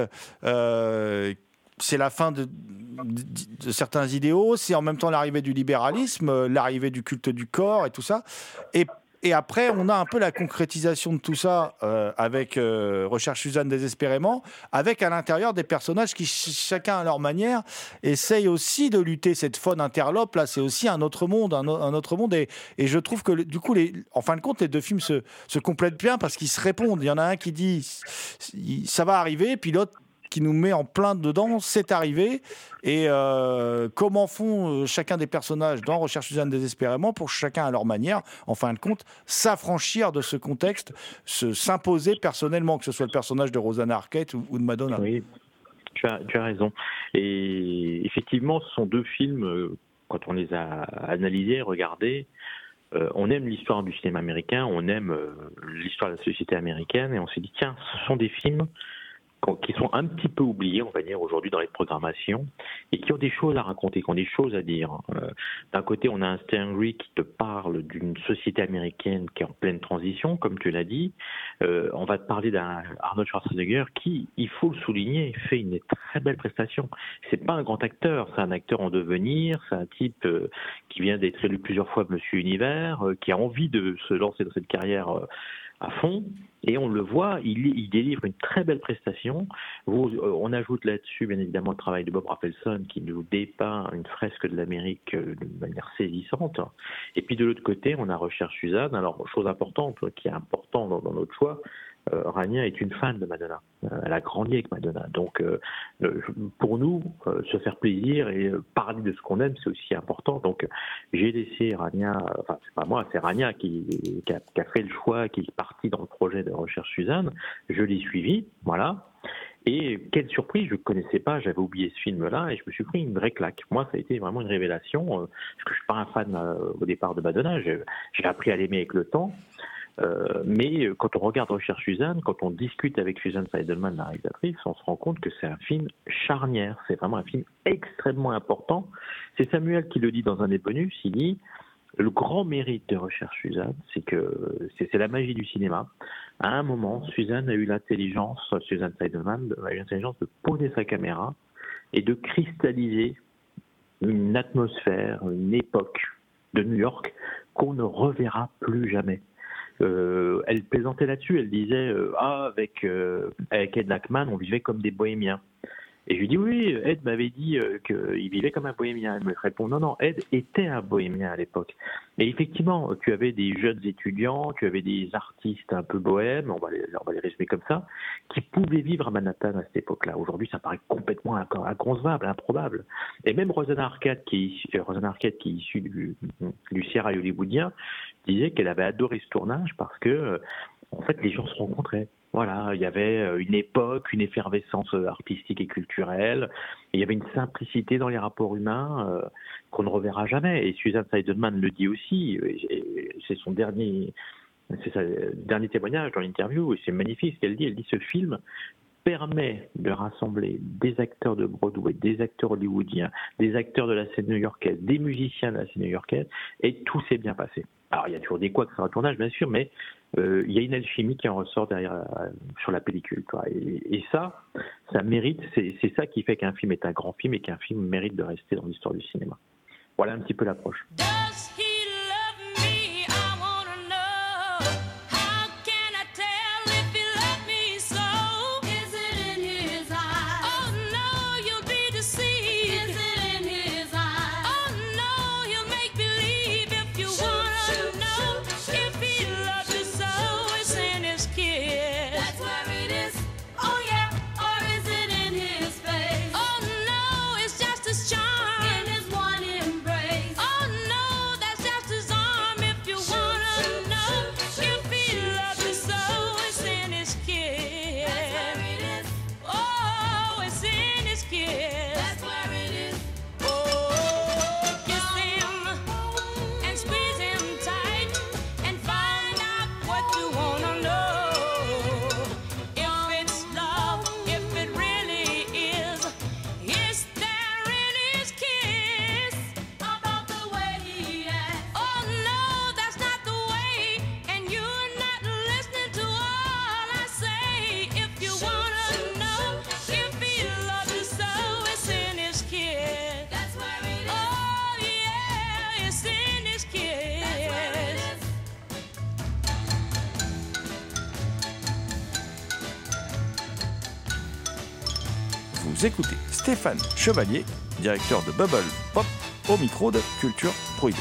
Euh, c'est la fin de, de, de certains idéaux, c'est en même temps l'arrivée du libéralisme, l'arrivée du culte du corps et tout ça. Et Et après, on a un peu la concrétisation de tout ça euh, avec euh, Recherche Suzanne désespérément, avec à l'intérieur des personnages qui, ch- chacun à leur manière, essayent aussi de lutter. Cette faune interlope, là, c'est aussi un autre monde, un, o- un autre monde. Et, et je trouve que, du coup, les, en fin de compte, les deux films se, se complètent bien parce qu'ils se répondent. Il y en a un qui dit « ça va arriver », puis l'autre qui nous met en plein dedans, c'est arrivé. Et euh, comment font chacun des personnages dans Recherche Suzanne désespérément pour chacun à leur manière, en fin de compte, s'affranchir de ce contexte, se, s'imposer personnellement, que ce soit le personnage de Rosanna Arquette ou, ou de Madonna. Oui, tu as, tu as raison. Et effectivement, ce sont deux films, quand on les a analysés, regardés, euh, on aime l'histoire du cinéma américain, on aime euh, l'histoire de la société américaine, et on s'est dit, tiens, ce sont des films qui sont un petit peu oubliés, on va dire, aujourd'hui dans les programmations, et qui ont des choses à raconter, qui ont des choses à dire. Euh, d'un côté, on a un Stangry qui te parle d'une société américaine qui est en pleine transition, comme tu l'as dit. Euh, on va te parler d'un Arnold Schwarzenegger qui, il faut le souligner, fait une très belle prestation. C'est pas un grand acteur, c'est un acteur en devenir, c'est un type euh, qui vient d'être élu plusieurs fois Monsieur Univers, euh, qui a envie de se lancer dans cette carrière euh, à fond, et on le voit, il, il délivre une très belle prestation. Vous, euh, on ajoute là-dessus, bien évidemment, le travail de Bob Rafelson, qui nous dépeint une fresque de l'Amérique euh, de manière saisissante. Et puis de l'autre côté, on a Recherche Suzanne. Alors, chose importante, qui est importante dans, dans notre choix, euh, Rania est une fan de Madonna. Euh, elle a grandi avec Madonna. Donc, euh, euh, pour nous, euh, se faire plaisir et euh, parler de ce qu'on aime, c'est aussi important. Donc, j'ai laissé Rania, enfin, c'est pas moi, c'est Rania qui, qui, a, qui a fait le choix, qui est parti dans le projet de Recherche Suzanne. Je l'ai suivi, voilà. Et quelle surprise, je ne connaissais pas, j'avais oublié ce film-là et je me suis pris une vraie claque. Moi, ça a été vraiment une révélation, euh, parce que je ne suis pas un fan euh, au départ de Madonna, j'ai, j'ai appris à l'aimer avec le temps. Euh, mais quand on regarde Recherche Suzanne, quand on discute avec Susan Seidelman, la réalisatrice, on se rend compte que c'est un film charnière, c'est vraiment un film extrêmement important. C'est Samuel qui le dit dans un des bonus, il dit le grand mérite de Recherche Suzanne, c'est que c'est, c'est la magie du cinéma. À un moment, Suzanne a eu l'intelligence, Susan Seidelman a eu l'intelligence de poser sa caméra et de cristalliser une atmosphère, une époque de New York qu'on ne reverra plus jamais. Euh, elle plaisantait là-dessus, elle disait euh, ah avec euh, avec Ed Lachman on vivait comme des bohémiens. Et je lui dis oui, Ed m'avait dit euh, qu'il vivait comme un bohémien. Elle me répond non non, Ed était un bohémien à l'époque. Et effectivement, tu avais des jeunes étudiants, tu avais des artistes un peu bohèmes, on va les, on va les résumer comme ça, qui pouvaient vivre à Manhattan à cette époque-là. Aujourd'hui, ça paraît complètement inconcevable, improbable. Et même Rosanna Arquette, qui est issue, Rosanna Arquette, qui est issue du, du sérail hollywoodien, disait qu'elle avait adoré ce tournage parce que en fait, les gens se rencontraient. Voilà, il y avait une époque, une effervescence artistique et culturelle. Et il y avait une simplicité dans les rapports humains euh, qu'on ne reverra jamais. Et Susan Seidelman le dit aussi. C'est son dernier, c'est sa dernier témoignage dans l'interview. Et c'est magnifique ce qu'elle dit. Elle dit ce film permet de rassembler des acteurs de Broadway, des acteurs hollywoodiens, des acteurs de la scène new-yorkaise, des musiciens de la scène new-yorkaise, et tout s'est bien passé. Alors, il y a toujours des couacs sur un tournage, bien sûr, mais euh, il y a une alchimie qui en ressort derrière, euh, sur la pellicule. Quoi. Et, et ça, ça mérite, c'est, c'est ça qui fait qu'un film est un grand film et qu'un film mérite de rester dans l'histoire du cinéma. Voilà un petit peu l'approche. Is it in his eyes? Oh no, he'll make believe. Vous écoutez Stéphane Chevalier, directeur de Bubble Pop, au micro de Culture Prohibée.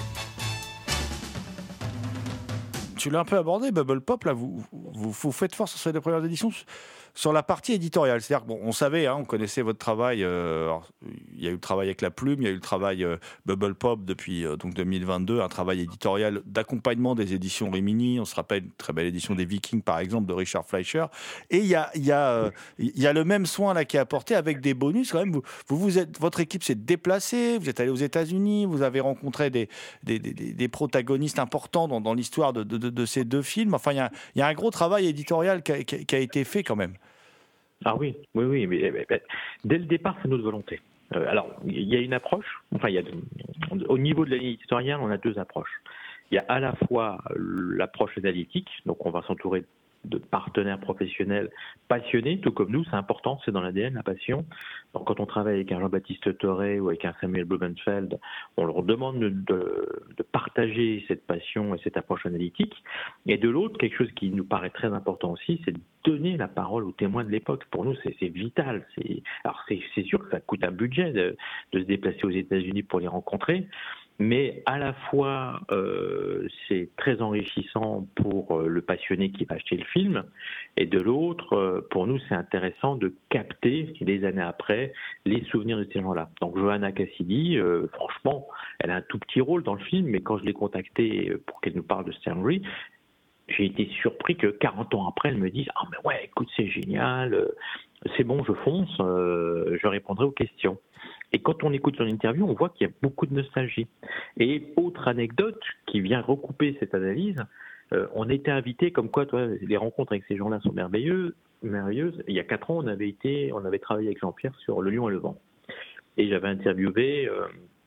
Tu l'as un peu abordé, Bubble Pop, là, vous, vous, vous faites force sur ces deux premières éditions sur la partie éditoriale. C'est-à-dire qu'on bon, savait, hein, on connaissait votre travail. Euh, alors, il y a eu le travail avec la plume, il y a eu le travail euh, Bubble Pop depuis euh, donc deux mille vingt-deux, un travail éditorial d'accompagnement des éditions Rimini. On se rappelle une très belle édition des Vikings, par exemple, de Richard Fleischer. Et il y a, il y a, euh, il y a le même soin là qui est apporté avec des bonus. Quand même, vous, vous, vous êtes, votre équipe s'est déplacée, vous êtes allé aux États-Unis, vous avez rencontré des, des, des, des protagonistes importants dans, dans l'histoire de, de, de, de ces deux films. Enfin, il y a, il y a un gros travail éditorial qui a, qui a été fait quand même. Ah oui, oui, oui, mais, mais, mais dès le départ, c'est notre volonté. Euh, alors, il y a une approche, enfin, il y a, au niveau de la ligne éditoriale, on a deux approches. Il y a à la fois l'approche analytique, donc on va s'entourer de partenaires professionnels passionnés, tout comme nous, c'est important, c'est dans l'A D N, la passion. Donc quand on travaille avec un Jean-Baptiste Toré ou avec un Samuel Blumenfeld, on leur demande de, de partager cette passion et cette approche analytique. Et de l'autre, quelque chose qui nous paraît très important aussi, c'est de donner la parole aux témoins de l'époque. Pour nous, c'est, c'est vital. C'est, alors c'est, c'est sûr que ça coûte un budget de, de se déplacer aux États-Unis pour les rencontrer, mais à la fois, euh, c'est très enrichissant pour euh, le passionné qui va acheter le film, et de l'autre, euh, pour nous, c'est intéressant de capter, des années après, les souvenirs de ces gens-là. Donc, Johanna Cassidy, euh, franchement, elle a un tout petit rôle dans le film, mais quand je l'ai contactée pour qu'elle nous parle de Stanley, j'ai été surpris que quarante ans après, elle me dise « Ah, mais ouais, écoute, c'est génial, c'est bon, je fonce, euh, je répondrai aux questions. » Et quand on écoute son interview, on voit qu'il y a beaucoup de nostalgie. Et autre anecdote qui vient recouper cette analyse, euh, on était invité, comme quoi toi, les rencontres avec ces gens-là sont merveilleuses. merveilleuses. Il y a quatre ans, on avait été, on avait travaillé avec Jean-Pierre sur Le Lion et le Vent. Et j'avais interviewé euh,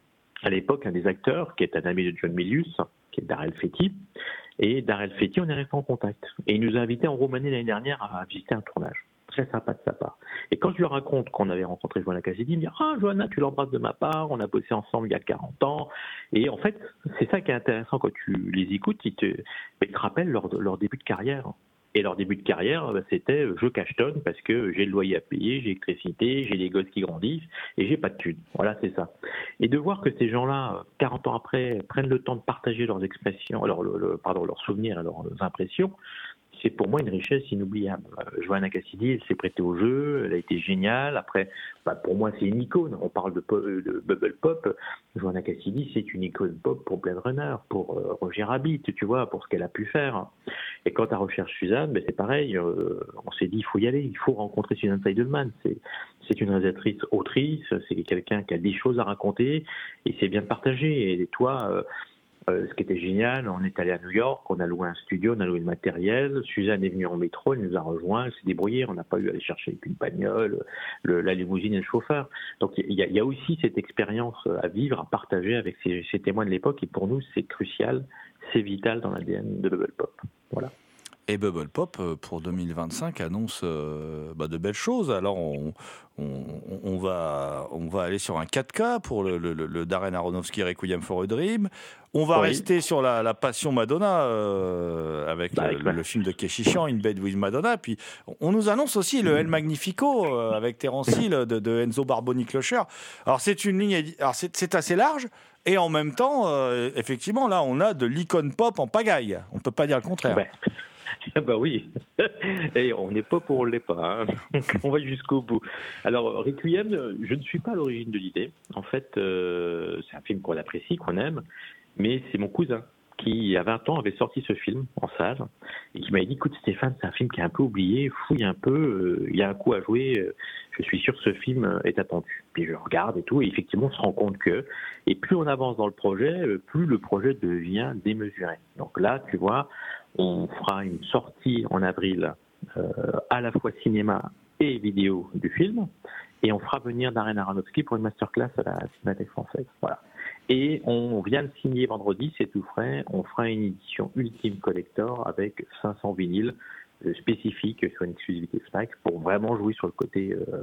à l'époque un des acteurs, qui est un ami de John Milius, qui est Darrell Fetty. Et Darrell Fetty, on est resté en contact. Et il nous a invités en Roumanie l'année dernière à visiter un tournage. Très sympa de sa part. Et quand je lui raconte qu'on avait rencontré Johanna Cassidy, il me dit « Ah, Johanna, tu l'embrasses de ma part, on a bossé ensemble il y a quarante ans. » Et en fait, c'est ça qui est intéressant quand tu les écoutes, ils te, ils te rappellent leur, leur début de carrière. Et leur début de carrière, c'était « Je cachetonne parce que j'ai le loyer à payer, j'ai l'électricité, j'ai des gosses qui grandissent et j'ai pas de thunes. » Voilà, c'est ça. Et de voir que ces gens-là, quarante ans après, prennent le temps de partager leurs expressions, leur, le, le, pardon, leurs souvenirs et leurs impressions, c'est pour moi une richesse inoubliable. Euh, Johanna Cassidy, elle s'est prêtée au jeu, elle a été géniale. Après, bah, pour moi, c'est une icône. On parle de, de Bubble Pop. Johanna Cassidy, c'est une icône pop pour Blade Runner, pour euh, Roger Rabbit, tu vois, pour ce qu'elle a pu faire. Et quant à Recherche Suzanne, ben, c'est pareil. Euh, on s'est dit, il faut y aller, il faut rencontrer Suzanne Seidelman. C'est, c'est une réalisatrice autrice, c'est quelqu'un qui a des choses à raconter et c'est bien de partager. Et toi, euh, Euh, ce qui était génial, on est allé à New York, on a loué un studio, on a loué le matériel. Suzanne est venue en métro, elle nous a rejoints, elle s'est débrouillée. On n'a pas eu à aller chercher avec une bagnole, le, la limousine et le chauffeur. Donc il y, y a aussi cette expérience à vivre, à partager avec ces, ces témoins de l'époque. Et pour nous, c'est crucial, c'est vital dans l'A D N de Bubble Pop. Voilà. Et Bubble Pop, pour deux mille vingt-cinq, annonce euh, bah, de belles choses. Alors, on, on, on, va, on va aller sur un quatre K pour le, le, le Darren Aronofsky Requiem for a Dream. On va oui. rester sur la, la passion Madonna euh, avec bah, le, le film de Keshichian, In Bed with Madonna. Puis, on nous annonce aussi le El Magnifico euh, avec Terence Hill de, de Enzo Barboni-Clocher. Alors, c'est une ligne, alors c'est, c'est assez large. Et en même temps, euh, effectivement, là, on a de l'icône pop en pagaille. On ne peut pas dire le contraire. Ouais. Bah oui, et on n'est pas pour on l'est pas, hein. On va jusqu'au bout. Alors Requiem, je ne suis pas à l'origine de l'idée. En fait, euh, c'est un film qu'on apprécie, qu'on aime, mais c'est mon cousin qui, il y a vingt ans, avait sorti ce film en salle et qui m'avait dit, écoute Stéphane, c'est un film qui est un peu oublié, fouille un peu, euh, il y a un coup à jouer, euh, je suis sûr que ce film est attendu. Puis je regarde et tout, et effectivement on se rend compte que, et plus on avance dans le projet, plus le projet devient démesuré. Donc là, tu vois, on fera une sortie en avril euh, à la fois cinéma et vidéo du film, et on fera venir Darren Aronofsky pour une masterclass à la Cinémathèque française. Voilà. Et on vient de signer vendredi, c'est tout frais, on fera une édition ultime collector avec cinq cents vinyles euh, spécifiques sur une exclusivité Fnac pour vraiment jouer sur le côté euh,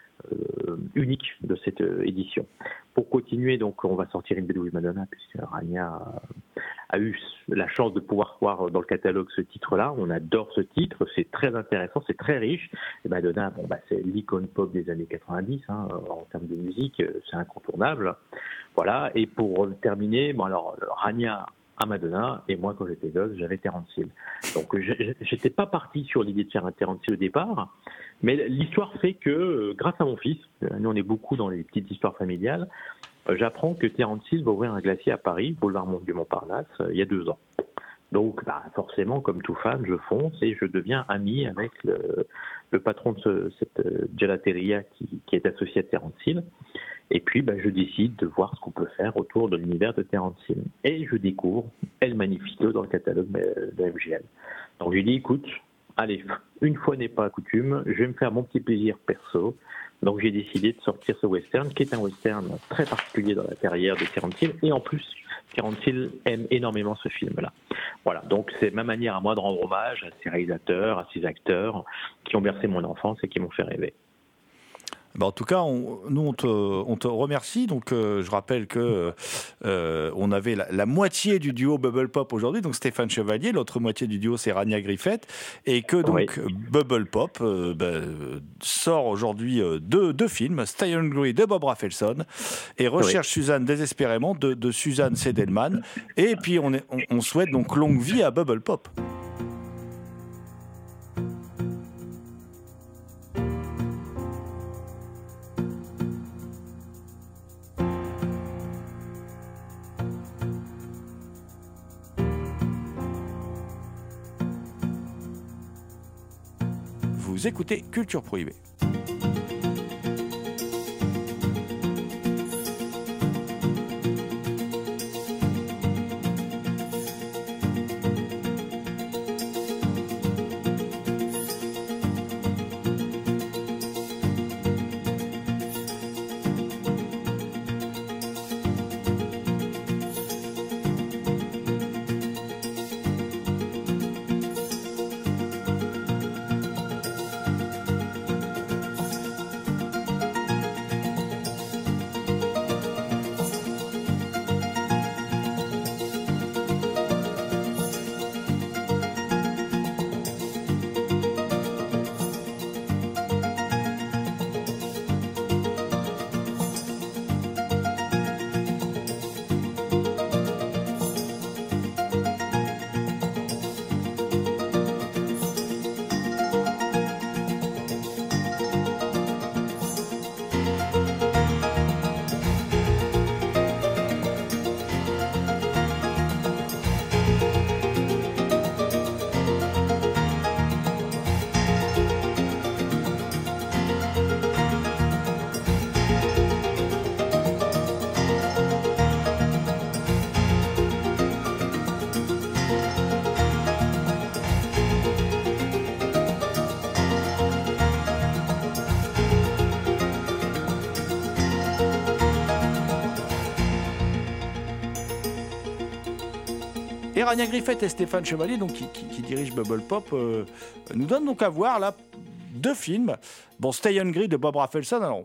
euh, unique de cette euh, édition. Pour continuer, donc, on va sortir In Bed with Madonna puisque Rania a eu la chance de pouvoir voir dans le catalogue ce titre-là. On adore ce titre, c'est très intéressant, c'est très riche. Et Madonna, bon, bah, c'est l'icône pop des années quatre-vingt-dix, hein, en termes de musique, c'est incontournable. Voilà, et pour terminer, bon, alors, Rania à Madonna, et moi, quand j'étais gosse, j'avais Terence Hill. Donc, j'étais pas parti sur l'idée de faire un Terence Hill au départ, mais l'histoire fait que, grâce à mon fils, nous on est beaucoup dans les petites histoires familiales, j'apprends que Terence Hill va ouvrir un glacier à Paris, boulevard du Montparnasse, il y a deux ans. Donc, bah, forcément, comme tout fan, je fonce et je deviens ami avec le, le patron de ce, cette gelateria qui, qui est associé à Terence Hill. Et puis, bah, je décide de voir ce qu'on peut faire autour de l'univers de Terence Hill. Et je découvre El Magnifico dans le catalogue de M G M. Donc, je lui dis, écoute, allez, une fois n'est pas coutume, je vais me faire mon petit plaisir perso. Donc, j'ai décidé de sortir ce western, qui est un western très particulier dans la carrière de Terence Hill. Et en plus, Terence Hill aime énormément ce film-là. Voilà, donc c'est ma manière à moi de rendre hommage à ces réalisateurs, à ces acteurs qui ont bercé mon enfance et qui m'ont fait rêver. Ben en tout cas, on, nous, on te, on te remercie. Donc, euh, je rappelle que euh, on avait la, la moitié du duo Bubble Pop aujourd'hui, donc Stéphane Chevalier. L'autre moitié du duo, c'est Rania Griffith. Et que donc, oui. Bubble Pop euh, ben, sort aujourd'hui euh, deux, deux films, Stay Hungry de Bob Rafelson et Recherche oui. Suzanne désespérément de, de Suzanne Seidelman. Et puis, on, est, on, on souhaite donc longue vie à Bubble Pop. Vous écoutez Culture Prohibée. Et Rania Griffith et Stéphane Chevalier, donc, qui, qui, qui dirigent Bubble Pop, euh, nous donnent donc à voir là deux films. Bon, Stay Hungry de Bob Rafelson. Alors,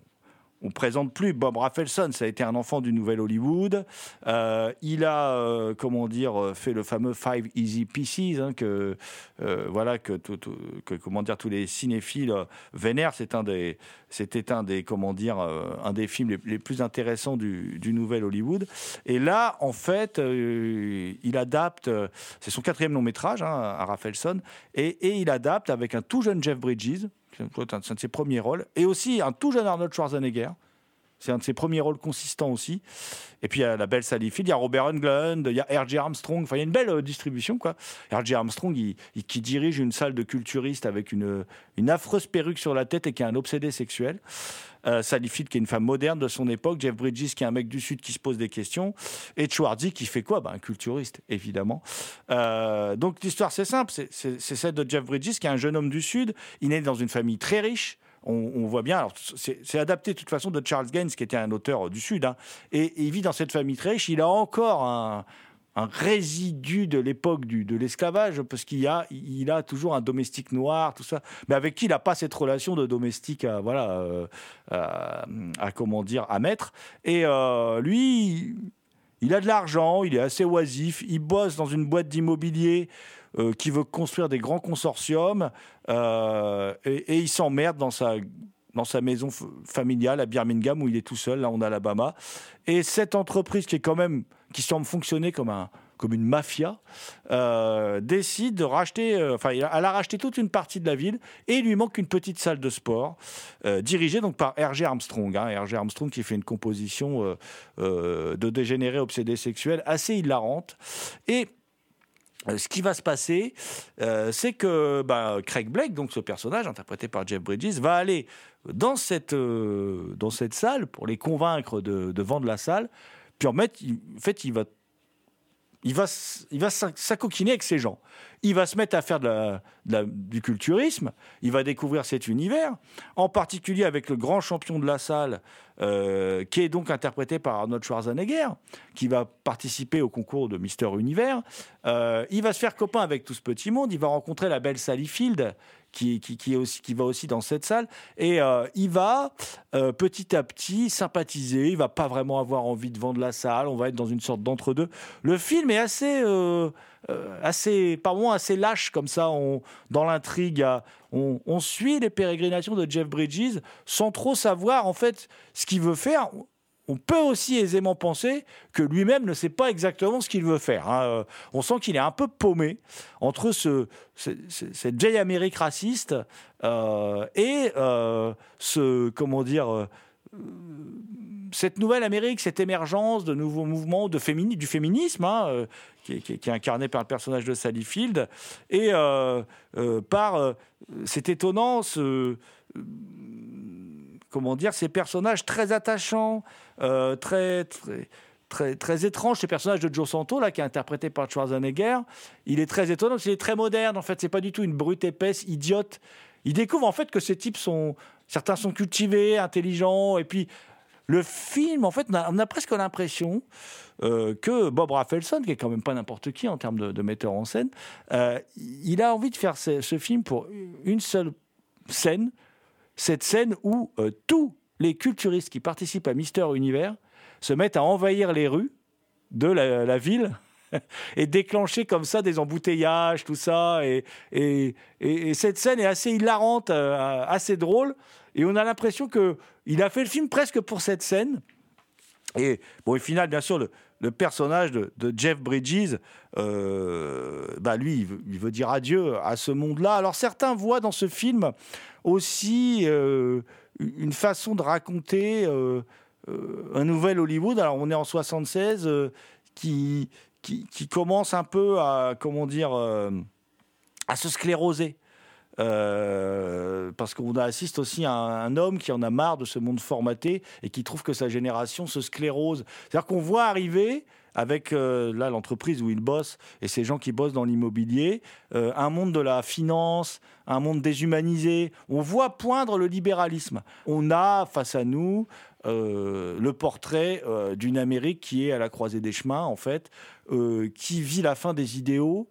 on ne présente plus Bob Rafelson, ça a été un enfant du Nouvel Hollywood. Euh, il a, euh, comment dire, fait le fameux Five Easy Pieces, hein, que, euh, voilà, que, tout, tout, que, comment dire, tous les cinéphiles euh, vénèrent. C'est un des, c'était un des, comment dire, euh, un des films les, les plus intéressants du, du Nouvel Hollywood. Et là, en fait, euh, il adapte, euh, c'est son quatrième long métrage, hein, à Rafelson, et, et il adapte avec un tout jeune Jeff Bridges, c'est un de ses premiers rôles, et aussi un tout jeune Arnold Schwarzenegger. C'est un de ses premiers rôles consistants aussi. Et puis il y a la belle Sally Field, il y a Robert Englund, il y a R J Armstrong. Enfin, il y a une belle euh, distribution, quoi. R J Armstrong, il, il, qui dirige une salle de culturistes avec une, une affreuse perruque sur la tête et qui est un obsédé sexuel. Euh, Sally Field, qui est une femme moderne de son époque. Jeff Bridges, qui est un mec du Sud qui se pose des questions. Et Schwarzy, qui fait quoi ? Ben, un culturiste, évidemment. Euh, donc l'histoire, c'est simple. C'est, c'est, c'est celle de Jeff Bridges, qui est un jeune homme du Sud. Il est dans une famille très riche. On, on voit bien, alors c'est, c'est adapté de toute façon de Charles Gaines, qui était un auteur du Sud, hein, et, et il vit dans cette famille très riche. Il a encore un, un résidu de l'époque du, de l'esclavage, parce qu'il a, il a toujours un domestique noir, tout ça, mais avec qui il n'a pas cette relation de domestique à, voilà, euh, à, à comment dire, à maître. Et euh, lui, il a de l'argent, il est assez oisif, il bosse dans une boîte d'immobilier euh, qui veut construire des grands consortiums euh, et, et il s'emmerde dans sa, dans sa maison f- familiale à Birmingham où il est tout seul, là en Alabama. Et cette entreprise qui est quand même, qui semble fonctionner comme un comme une mafia, euh, décide de racheter, euh, enfin, elle a racheté toute une partie de la ville et il lui manque une petite salle de sport, euh, dirigée donc par R G Armstrong. Hein, R G Armstrong qui fait une composition euh, euh, de dégénérés obsédés sexuels assez hilarante. Et euh, ce qui va se passer, euh, c'est que bah, Craig Blake, donc ce personnage interprété par Jeff Bridges, va aller dans cette, euh, dans cette salle pour les convaincre de, de vendre la salle. Puis en fait, il, en fait, il va Il va, il va s'acoquiner avec ces gens. Il va se mettre à faire de la, de la, du culturisme. Il va découvrir cet univers, en particulier avec le grand champion de la salle, euh, qui est donc interprété par Arnold Schwarzenegger, qui va participer au concours de Mister Univers. Euh, il va se faire copain avec tout ce petit monde. Il va rencontrer la belle Sally Field, qui, qui, qui, est aussi, qui va aussi dans cette salle. Et euh, il va euh, petit à petit sympathiser. Il ne va pas vraiment avoir envie de vendre la salle. On va être dans une sorte d'entre-deux. Le film est assez, euh, euh, assez par moments assez lâche comme ça. On, dans l'intrigue, on, on suit les pérégrinations de Jeff Bridges sans trop savoir en fait ce qu'il veut faire. On peut aussi aisément penser que lui-même ne sait pas exactement ce qu'il veut faire. Hein. On sent qu'il est un peu paumé entre ce, ce, cette vieille Amérique raciste euh, et euh, ce, comment dire, euh, cette nouvelle Amérique, cette émergence de nouveaux mouvements de fémini, du féminisme, hein, euh, qui, qui, qui est incarné par le personnage de Sally Field, et euh, euh, par euh, c'est étonnant ce euh, comment dire, ces personnages très attachants, euh, très, très, très, très étranges. Ces personnages de Joe Santo, là, qui est interprété par Schwarzenegger, il est très étonnant, parce qu'il est très moderne. En fait, c'est pas du tout une brute épaisse, idiote. Il découvre en fait que ces types sont, certains sont cultivés, intelligents, et puis le film, en fait, on a, on a presque l'impression euh, que Bob Rafelson, qui est quand même pas n'importe qui en termes de, de metteur en scène, euh, il a envie de faire ce, ce film pour une seule scène. Cette scène où euh, tous les culturistes qui participent à Mister Univers se mettent à envahir les rues de la, la ville et déclencher comme ça des embouteillages, tout ça. Et, et, et, et cette scène est assez hilarante, euh, assez drôle. Et on a l'impression qu'il a fait le film presque pour cette scène. Et bon, au final, bien sûr, le, le personnage de, de Jeff Bridges, euh, bah lui, il veut, il veut dire adieu à ce monde-là. Alors certains voient dans ce film aussi euh, une façon de raconter euh, euh, un nouvel Hollywood. Alors on est en soixante-seize, euh, qui, qui, qui commence un peu à, comment dire, euh, à se scléroser. Euh, parce qu'on assiste aussi à un, un homme qui en a marre de ce monde formaté et qui trouve que sa génération se sclérose. C'est-à-dire qu'on voit arriver avec euh, là l'entreprise où il bosse et ces gens qui bossent dans l'immobilier, euh, un monde de la finance, un monde déshumanisé. On voit poindre le libéralisme. On a face à nous euh, le portrait euh, d'une Amérique qui est à la croisée des chemins, en fait, euh, qui vit la fin des idéaux,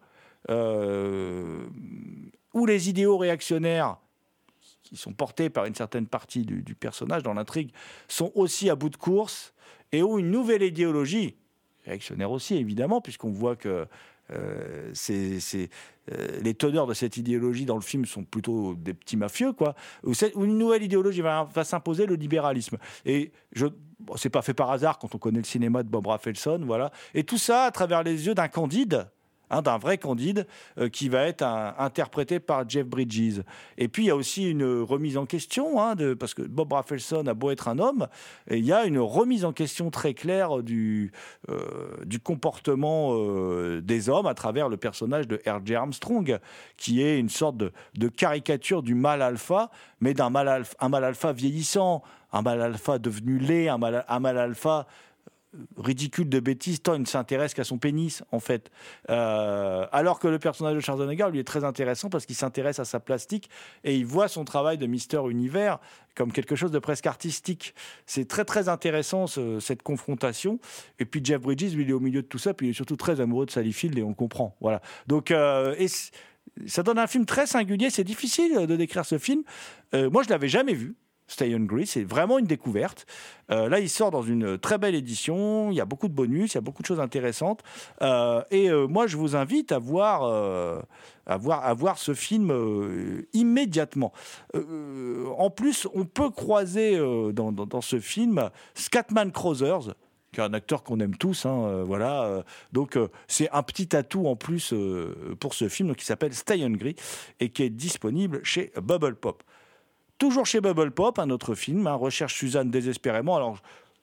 euh, où les idéaux réactionnaires qui sont portés par une certaine partie du, du personnage dans l'intrigue sont aussi à bout de course, et où une nouvelle idéologie, réactionnaire aussi évidemment, puisqu'on voit que euh, c'est, c'est, euh, les teneurs de cette idéologie dans le film sont plutôt des petits mafieux, quoi, où, où une nouvelle idéologie va, va s'imposer, le libéralisme. Et je, bon, c'est pas fait par hasard quand on connaît le cinéma de Bob Rafelson, voilà. Et tout ça à travers les yeux d'un Candide, Hein, d'un vrai Candide euh, qui va être un, interprété par Jeff Bridges. Et puis il y a aussi une remise en question, hein, de, parce que Bob Rafelson a beau être un homme, et il y a une remise en question très claire du, euh, du comportement euh, des hommes à travers le personnage de R J Armstrong, qui est une sorte de, de caricature du mâle alpha, mais d'un mâle alpha, un mâle alpha vieillissant, un mâle alpha devenu laid, un mâle, un mâle alpha ridicule de bêtises, tant il ne s'intéresse qu'à son pénis, en fait. Euh, alors que le personnage de Schwarzenegger, lui, est très intéressant parce qu'il s'intéresse à sa plastique et il voit son travail de Mister Univers comme quelque chose de presque artistique. C'est très, très intéressant, ce, cette confrontation. Et puis Jeff Bridges, lui, il est au milieu de tout ça, puis il est surtout très amoureux de Sally Field et on le comprend. Voilà. Donc, euh, et ça donne un film très singulier. C'est difficile de décrire ce film. Euh, moi, je ne l'avais jamais vu. Stay Hungry, c'est vraiment une découverte. Euh, là, il sort dans une très belle édition, il y a beaucoup de bonus, il y a beaucoup de choses intéressantes. Euh, et euh, moi, je vous invite à voir, euh, à voir, à voir ce film euh, immédiatement. Euh, en plus, on peut croiser euh, dans, dans, dans ce film Scatman Crothers, qui est un acteur qu'on aime tous, hein, euh, voilà. Euh, donc, euh, c'est un petit atout en plus euh, pour ce film, donc, qui s'appelle Stay Hungry et qui est disponible chez Bubble Pop. Toujours chez Bubble Pop, un autre film, hein, Recherche Suzanne désespérément. Alors,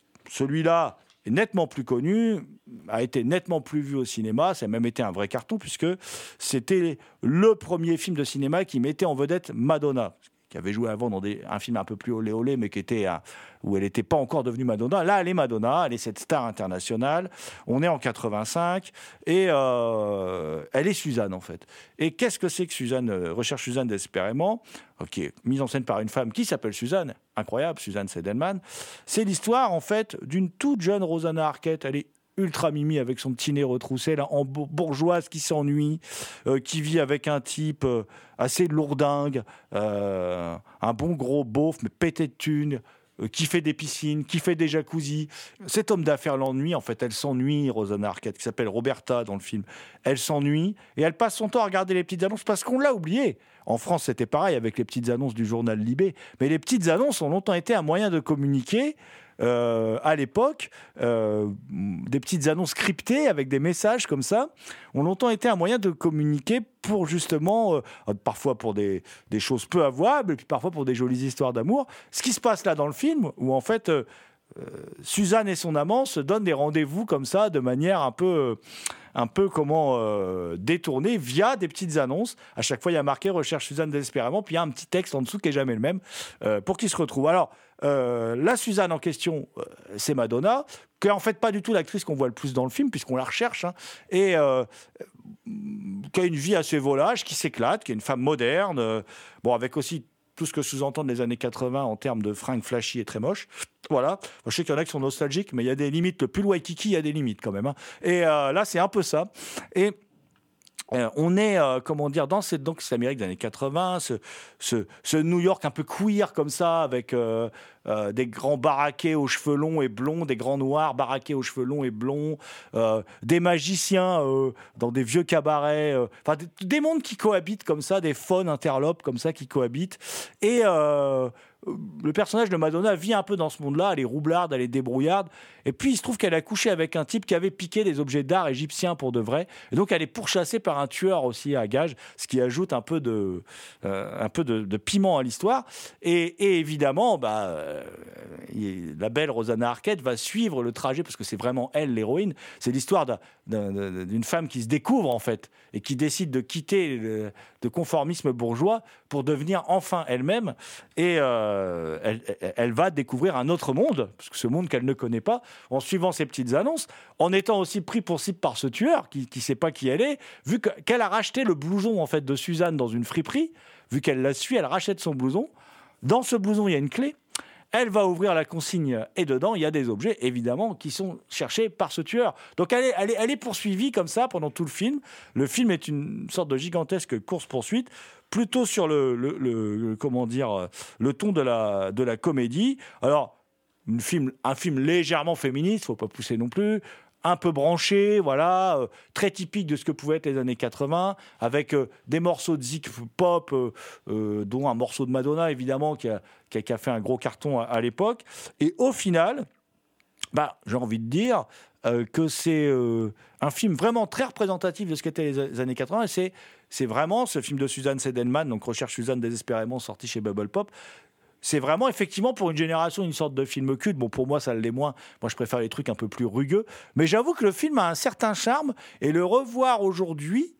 celui-là est nettement plus connu, a été nettement plus vu au cinéma, ça a même été un vrai carton, puisque c'était le premier film de cinéma qui mettait en vedette Madonna, qui avait joué avant dans des, un film un peu plus olé olé, mais qui était à, où elle n'était pas encore devenue Madonna. Là, elle est Madonna, elle est cette star internationale. On est en quatre-vingt-cinq et euh, elle est Suzanne, en fait. Et qu'est-ce que c'est que Suzanne, euh, Recherche Suzanne désespérément, qui est mise en scène par une femme qui s'appelle Suzanne, incroyable, Suzanne Seidelman. C'est l'histoire, en fait, d'une toute jeune Rosanna Arquette. Elle est ultra mimi avec son petit nez retroussé, là, en bourgeoise qui s'ennuie, euh, qui vit avec un type euh, assez lourdingue, euh, un bon gros beauf, mais pété de thunes, euh, qui fait des piscines, qui fait des jacuzzis. Cet homme d'affaires l'ennuie, en fait, elle s'ennuie, Rosanna Arquette, qui s'appelle Roberta dans le film. Elle s'ennuie et elle passe son temps à regarder les petites annonces parce qu'on l'a oublié. En France, c'était pareil avec les petites annonces du journal Libé, mais les petites annonces ont longtemps été un moyen de communiquer. Euh, à l'époque, euh, des petites annonces cryptées avec des messages comme ça ont longtemps été un moyen de communiquer pour justement, euh, parfois pour des, des choses peu avouables, et puis parfois pour des jolies histoires d'amour. Ce qui se passe là dans le film, où en fait, euh, euh, Suzanne et son amant se donnent des rendez-vous comme ça, de manière un peu... Euh, un peu comment euh, détourner via des petites annonces. À chaque fois, il y a marqué « Recherche Suzanne désespérément », puis il y a un petit texte en dessous qui n'est jamais le même, euh, pour qu'ils se retrouvent. Alors, euh, la Suzanne en question, euh, c'est Madonna, qui n'est en fait pas du tout l'actrice qu'on voit le plus dans le film, puisqu'on la recherche, hein, et euh, qui a une vie assez volage, qui s'éclate, qui est une femme moderne, euh, bon, avec aussi tout ce que sous-entendent les années quatre-vingts en termes de fringues flashy et très moches. Voilà. Je sais qu'il y en a qui sont nostalgiques, mais il y a des limites. Le pull Waikiki, il y a des limites quand même, hein. Et euh, là, c'est un peu ça. Et euh, on est, euh, comment dire, dans cette, donc, cette Amérique des années quatre-vingts, ce, ce, ce New York un peu queer comme ça, avec euh, euh, des grands baraquets aux cheveux longs et blonds, des grands noirs baraqués aux cheveux longs et blonds, euh, des magiciens euh, dans des vieux cabarets, euh, enfin des, des mondes qui cohabitent comme ça, des faunes interlopes comme ça qui cohabitent. Et euh, le personnage de Madonna vit un peu dans ce monde-là, elle est roublarde, elle est débrouillarde, et puis il se trouve qu'elle a couché avec un type qui avait piqué des objets d'art égyptiens pour de vrai, et donc elle est pourchassée par un tueur aussi à gages, ce qui ajoute un peu de, euh, un peu de, de piment à l'histoire, et, et évidemment, bah, euh, la belle Rosanna Arquette va suivre le trajet, parce que c'est vraiment elle l'héroïne, c'est l'histoire d'un, d'un, d'une femme qui se découvre en fait, et qui décide de quitter le, le conformisme bourgeois pour devenir enfin elle-même, et euh, Euh, elle, elle va découvrir un autre monde, parce que ce monde qu'elle ne connaît pas, en suivant ces petites annonces, en étant aussi pris pour cible par ce tueur qui ne sait pas qui elle est, vu que, qu'elle a racheté le blouson en fait, de Suzanne dans une friperie, vu qu'elle la suit, elle rachète son blouson. Dans ce blouson, il y a une clé. Elle va ouvrir la consigne et dedans, il y a des objets, évidemment, qui sont cherchés par ce tueur. Donc, elle est, elle est, elle est poursuivie comme ça pendant tout le film. Le film est une sorte de gigantesque course-poursuite, plutôt sur le, le, le, le comment dire, le ton de la, de la comédie. Alors, une film, un film légèrement féministe, faut pas pousser non plus, un peu branché, voilà, euh, très typique de ce que pouvaient être les années quatre-vingts, avec euh, des morceaux de zik pop, euh, euh, dont un morceau de Madonna, évidemment, qui a, qui a, qui a fait un gros carton à, à l'époque. Et au final, bah, j'ai envie de dire euh, que c'est euh, un film vraiment très représentatif de ce qu'étaient les, les années quatre-vingts. Et c'est, c'est vraiment ce film de Suzanne Seidelman, donc Recherche Suzanne désespérément, sorti chez Bubble Pop. C'est vraiment, effectivement, pour une génération, une sorte de film culte. Bon, pour moi, ça l'est moins. Moi, je préfère les trucs un peu plus rugueux. Mais j'avoue que le film a un certain charme. Et le revoir aujourd'hui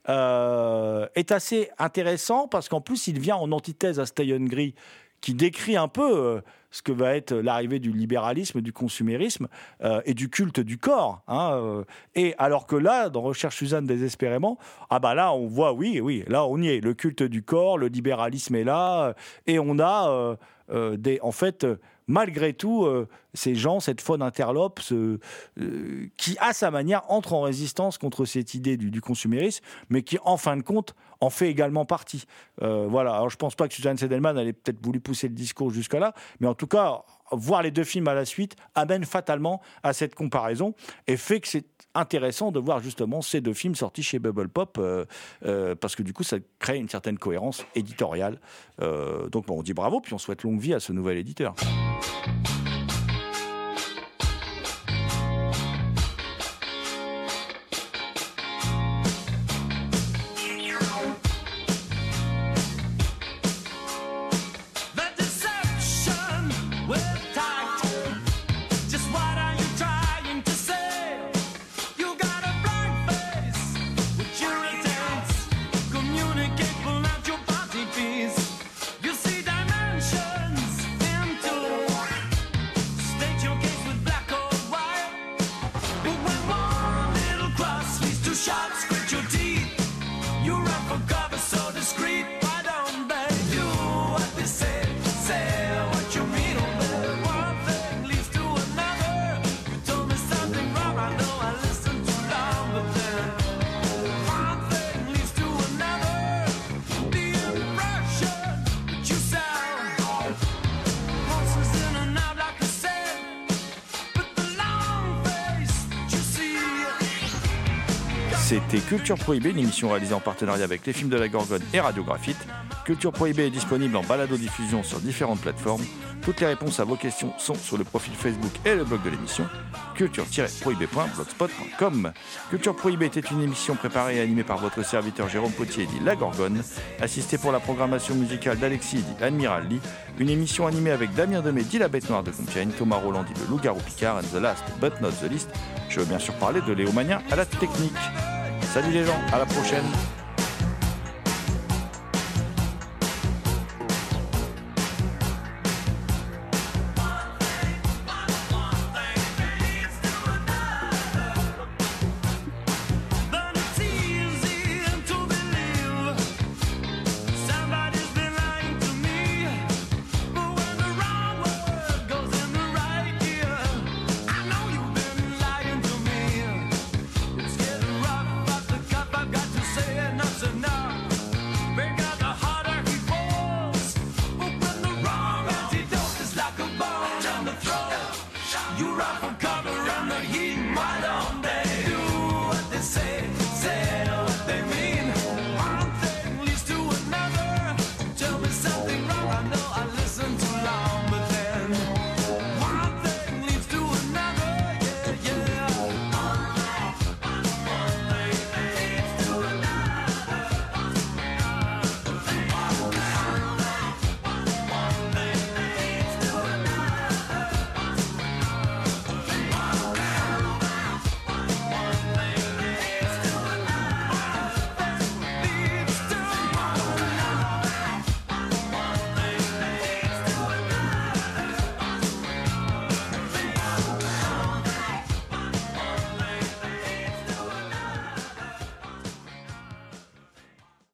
euh, est assez intéressant parce qu'en plus, il vient en antithèse à Stay Hungry, qui décrit un peu euh, ce que va être l'arrivée du libéralisme, du consumérisme euh, et du culte du corps. Hein, euh, et alors que là, dans Recherche Suzanne désespérément, ah bah là, on voit, oui, oui, là, on y est. Le culte du corps, le libéralisme est là, euh, et on a, euh, euh, des, en fait, euh, malgré tout, euh, ces gens, cette faune interlope, ce, euh, qui, à sa manière, entre en résistance contre cette idée du, du consumérisme, mais qui, en fin de compte, en fait également partie. Euh, voilà. Alors, je ne pense pas que Suzanne Seidelman avait peut-être voulu pousser le discours jusque-là, mais en tout cas, voir les deux films à la suite amène fatalement à cette comparaison et fait que c'est intéressant de voir justement ces deux films sortis chez Bubble Pop euh, euh, parce que du coup ça crée une certaine cohérence éditoriale. Euh, donc bon, on dit bravo puis on souhaite longue vie à ce nouvel éditeur. C'était Culture Prohibée, une émission réalisée en partenariat avec les films de la Gorgone et Radiographite. Culture Prohibée est disponible en balado-diffusion sur différentes plateformes. Toutes les réponses à vos questions sont sur le profil Facebook et le blog de l'émission, culture tiret prohibée point blogspot point com. Culture Prohibée était une émission préparée et animée par votre serviteur Jérôme Potier, dit La Gorgone, assisté pour la programmation musicale d'Alexis, dit Admiral Lee, une émission animée avec Damien Demey, dit La Bête Noire de Compiègne, Thomas Roland, dit Le Loup-Garou Picard, and the last but not the least, je veux bien sûr parler de Léo Magnin à la technique. Salut les gens, à la prochaine.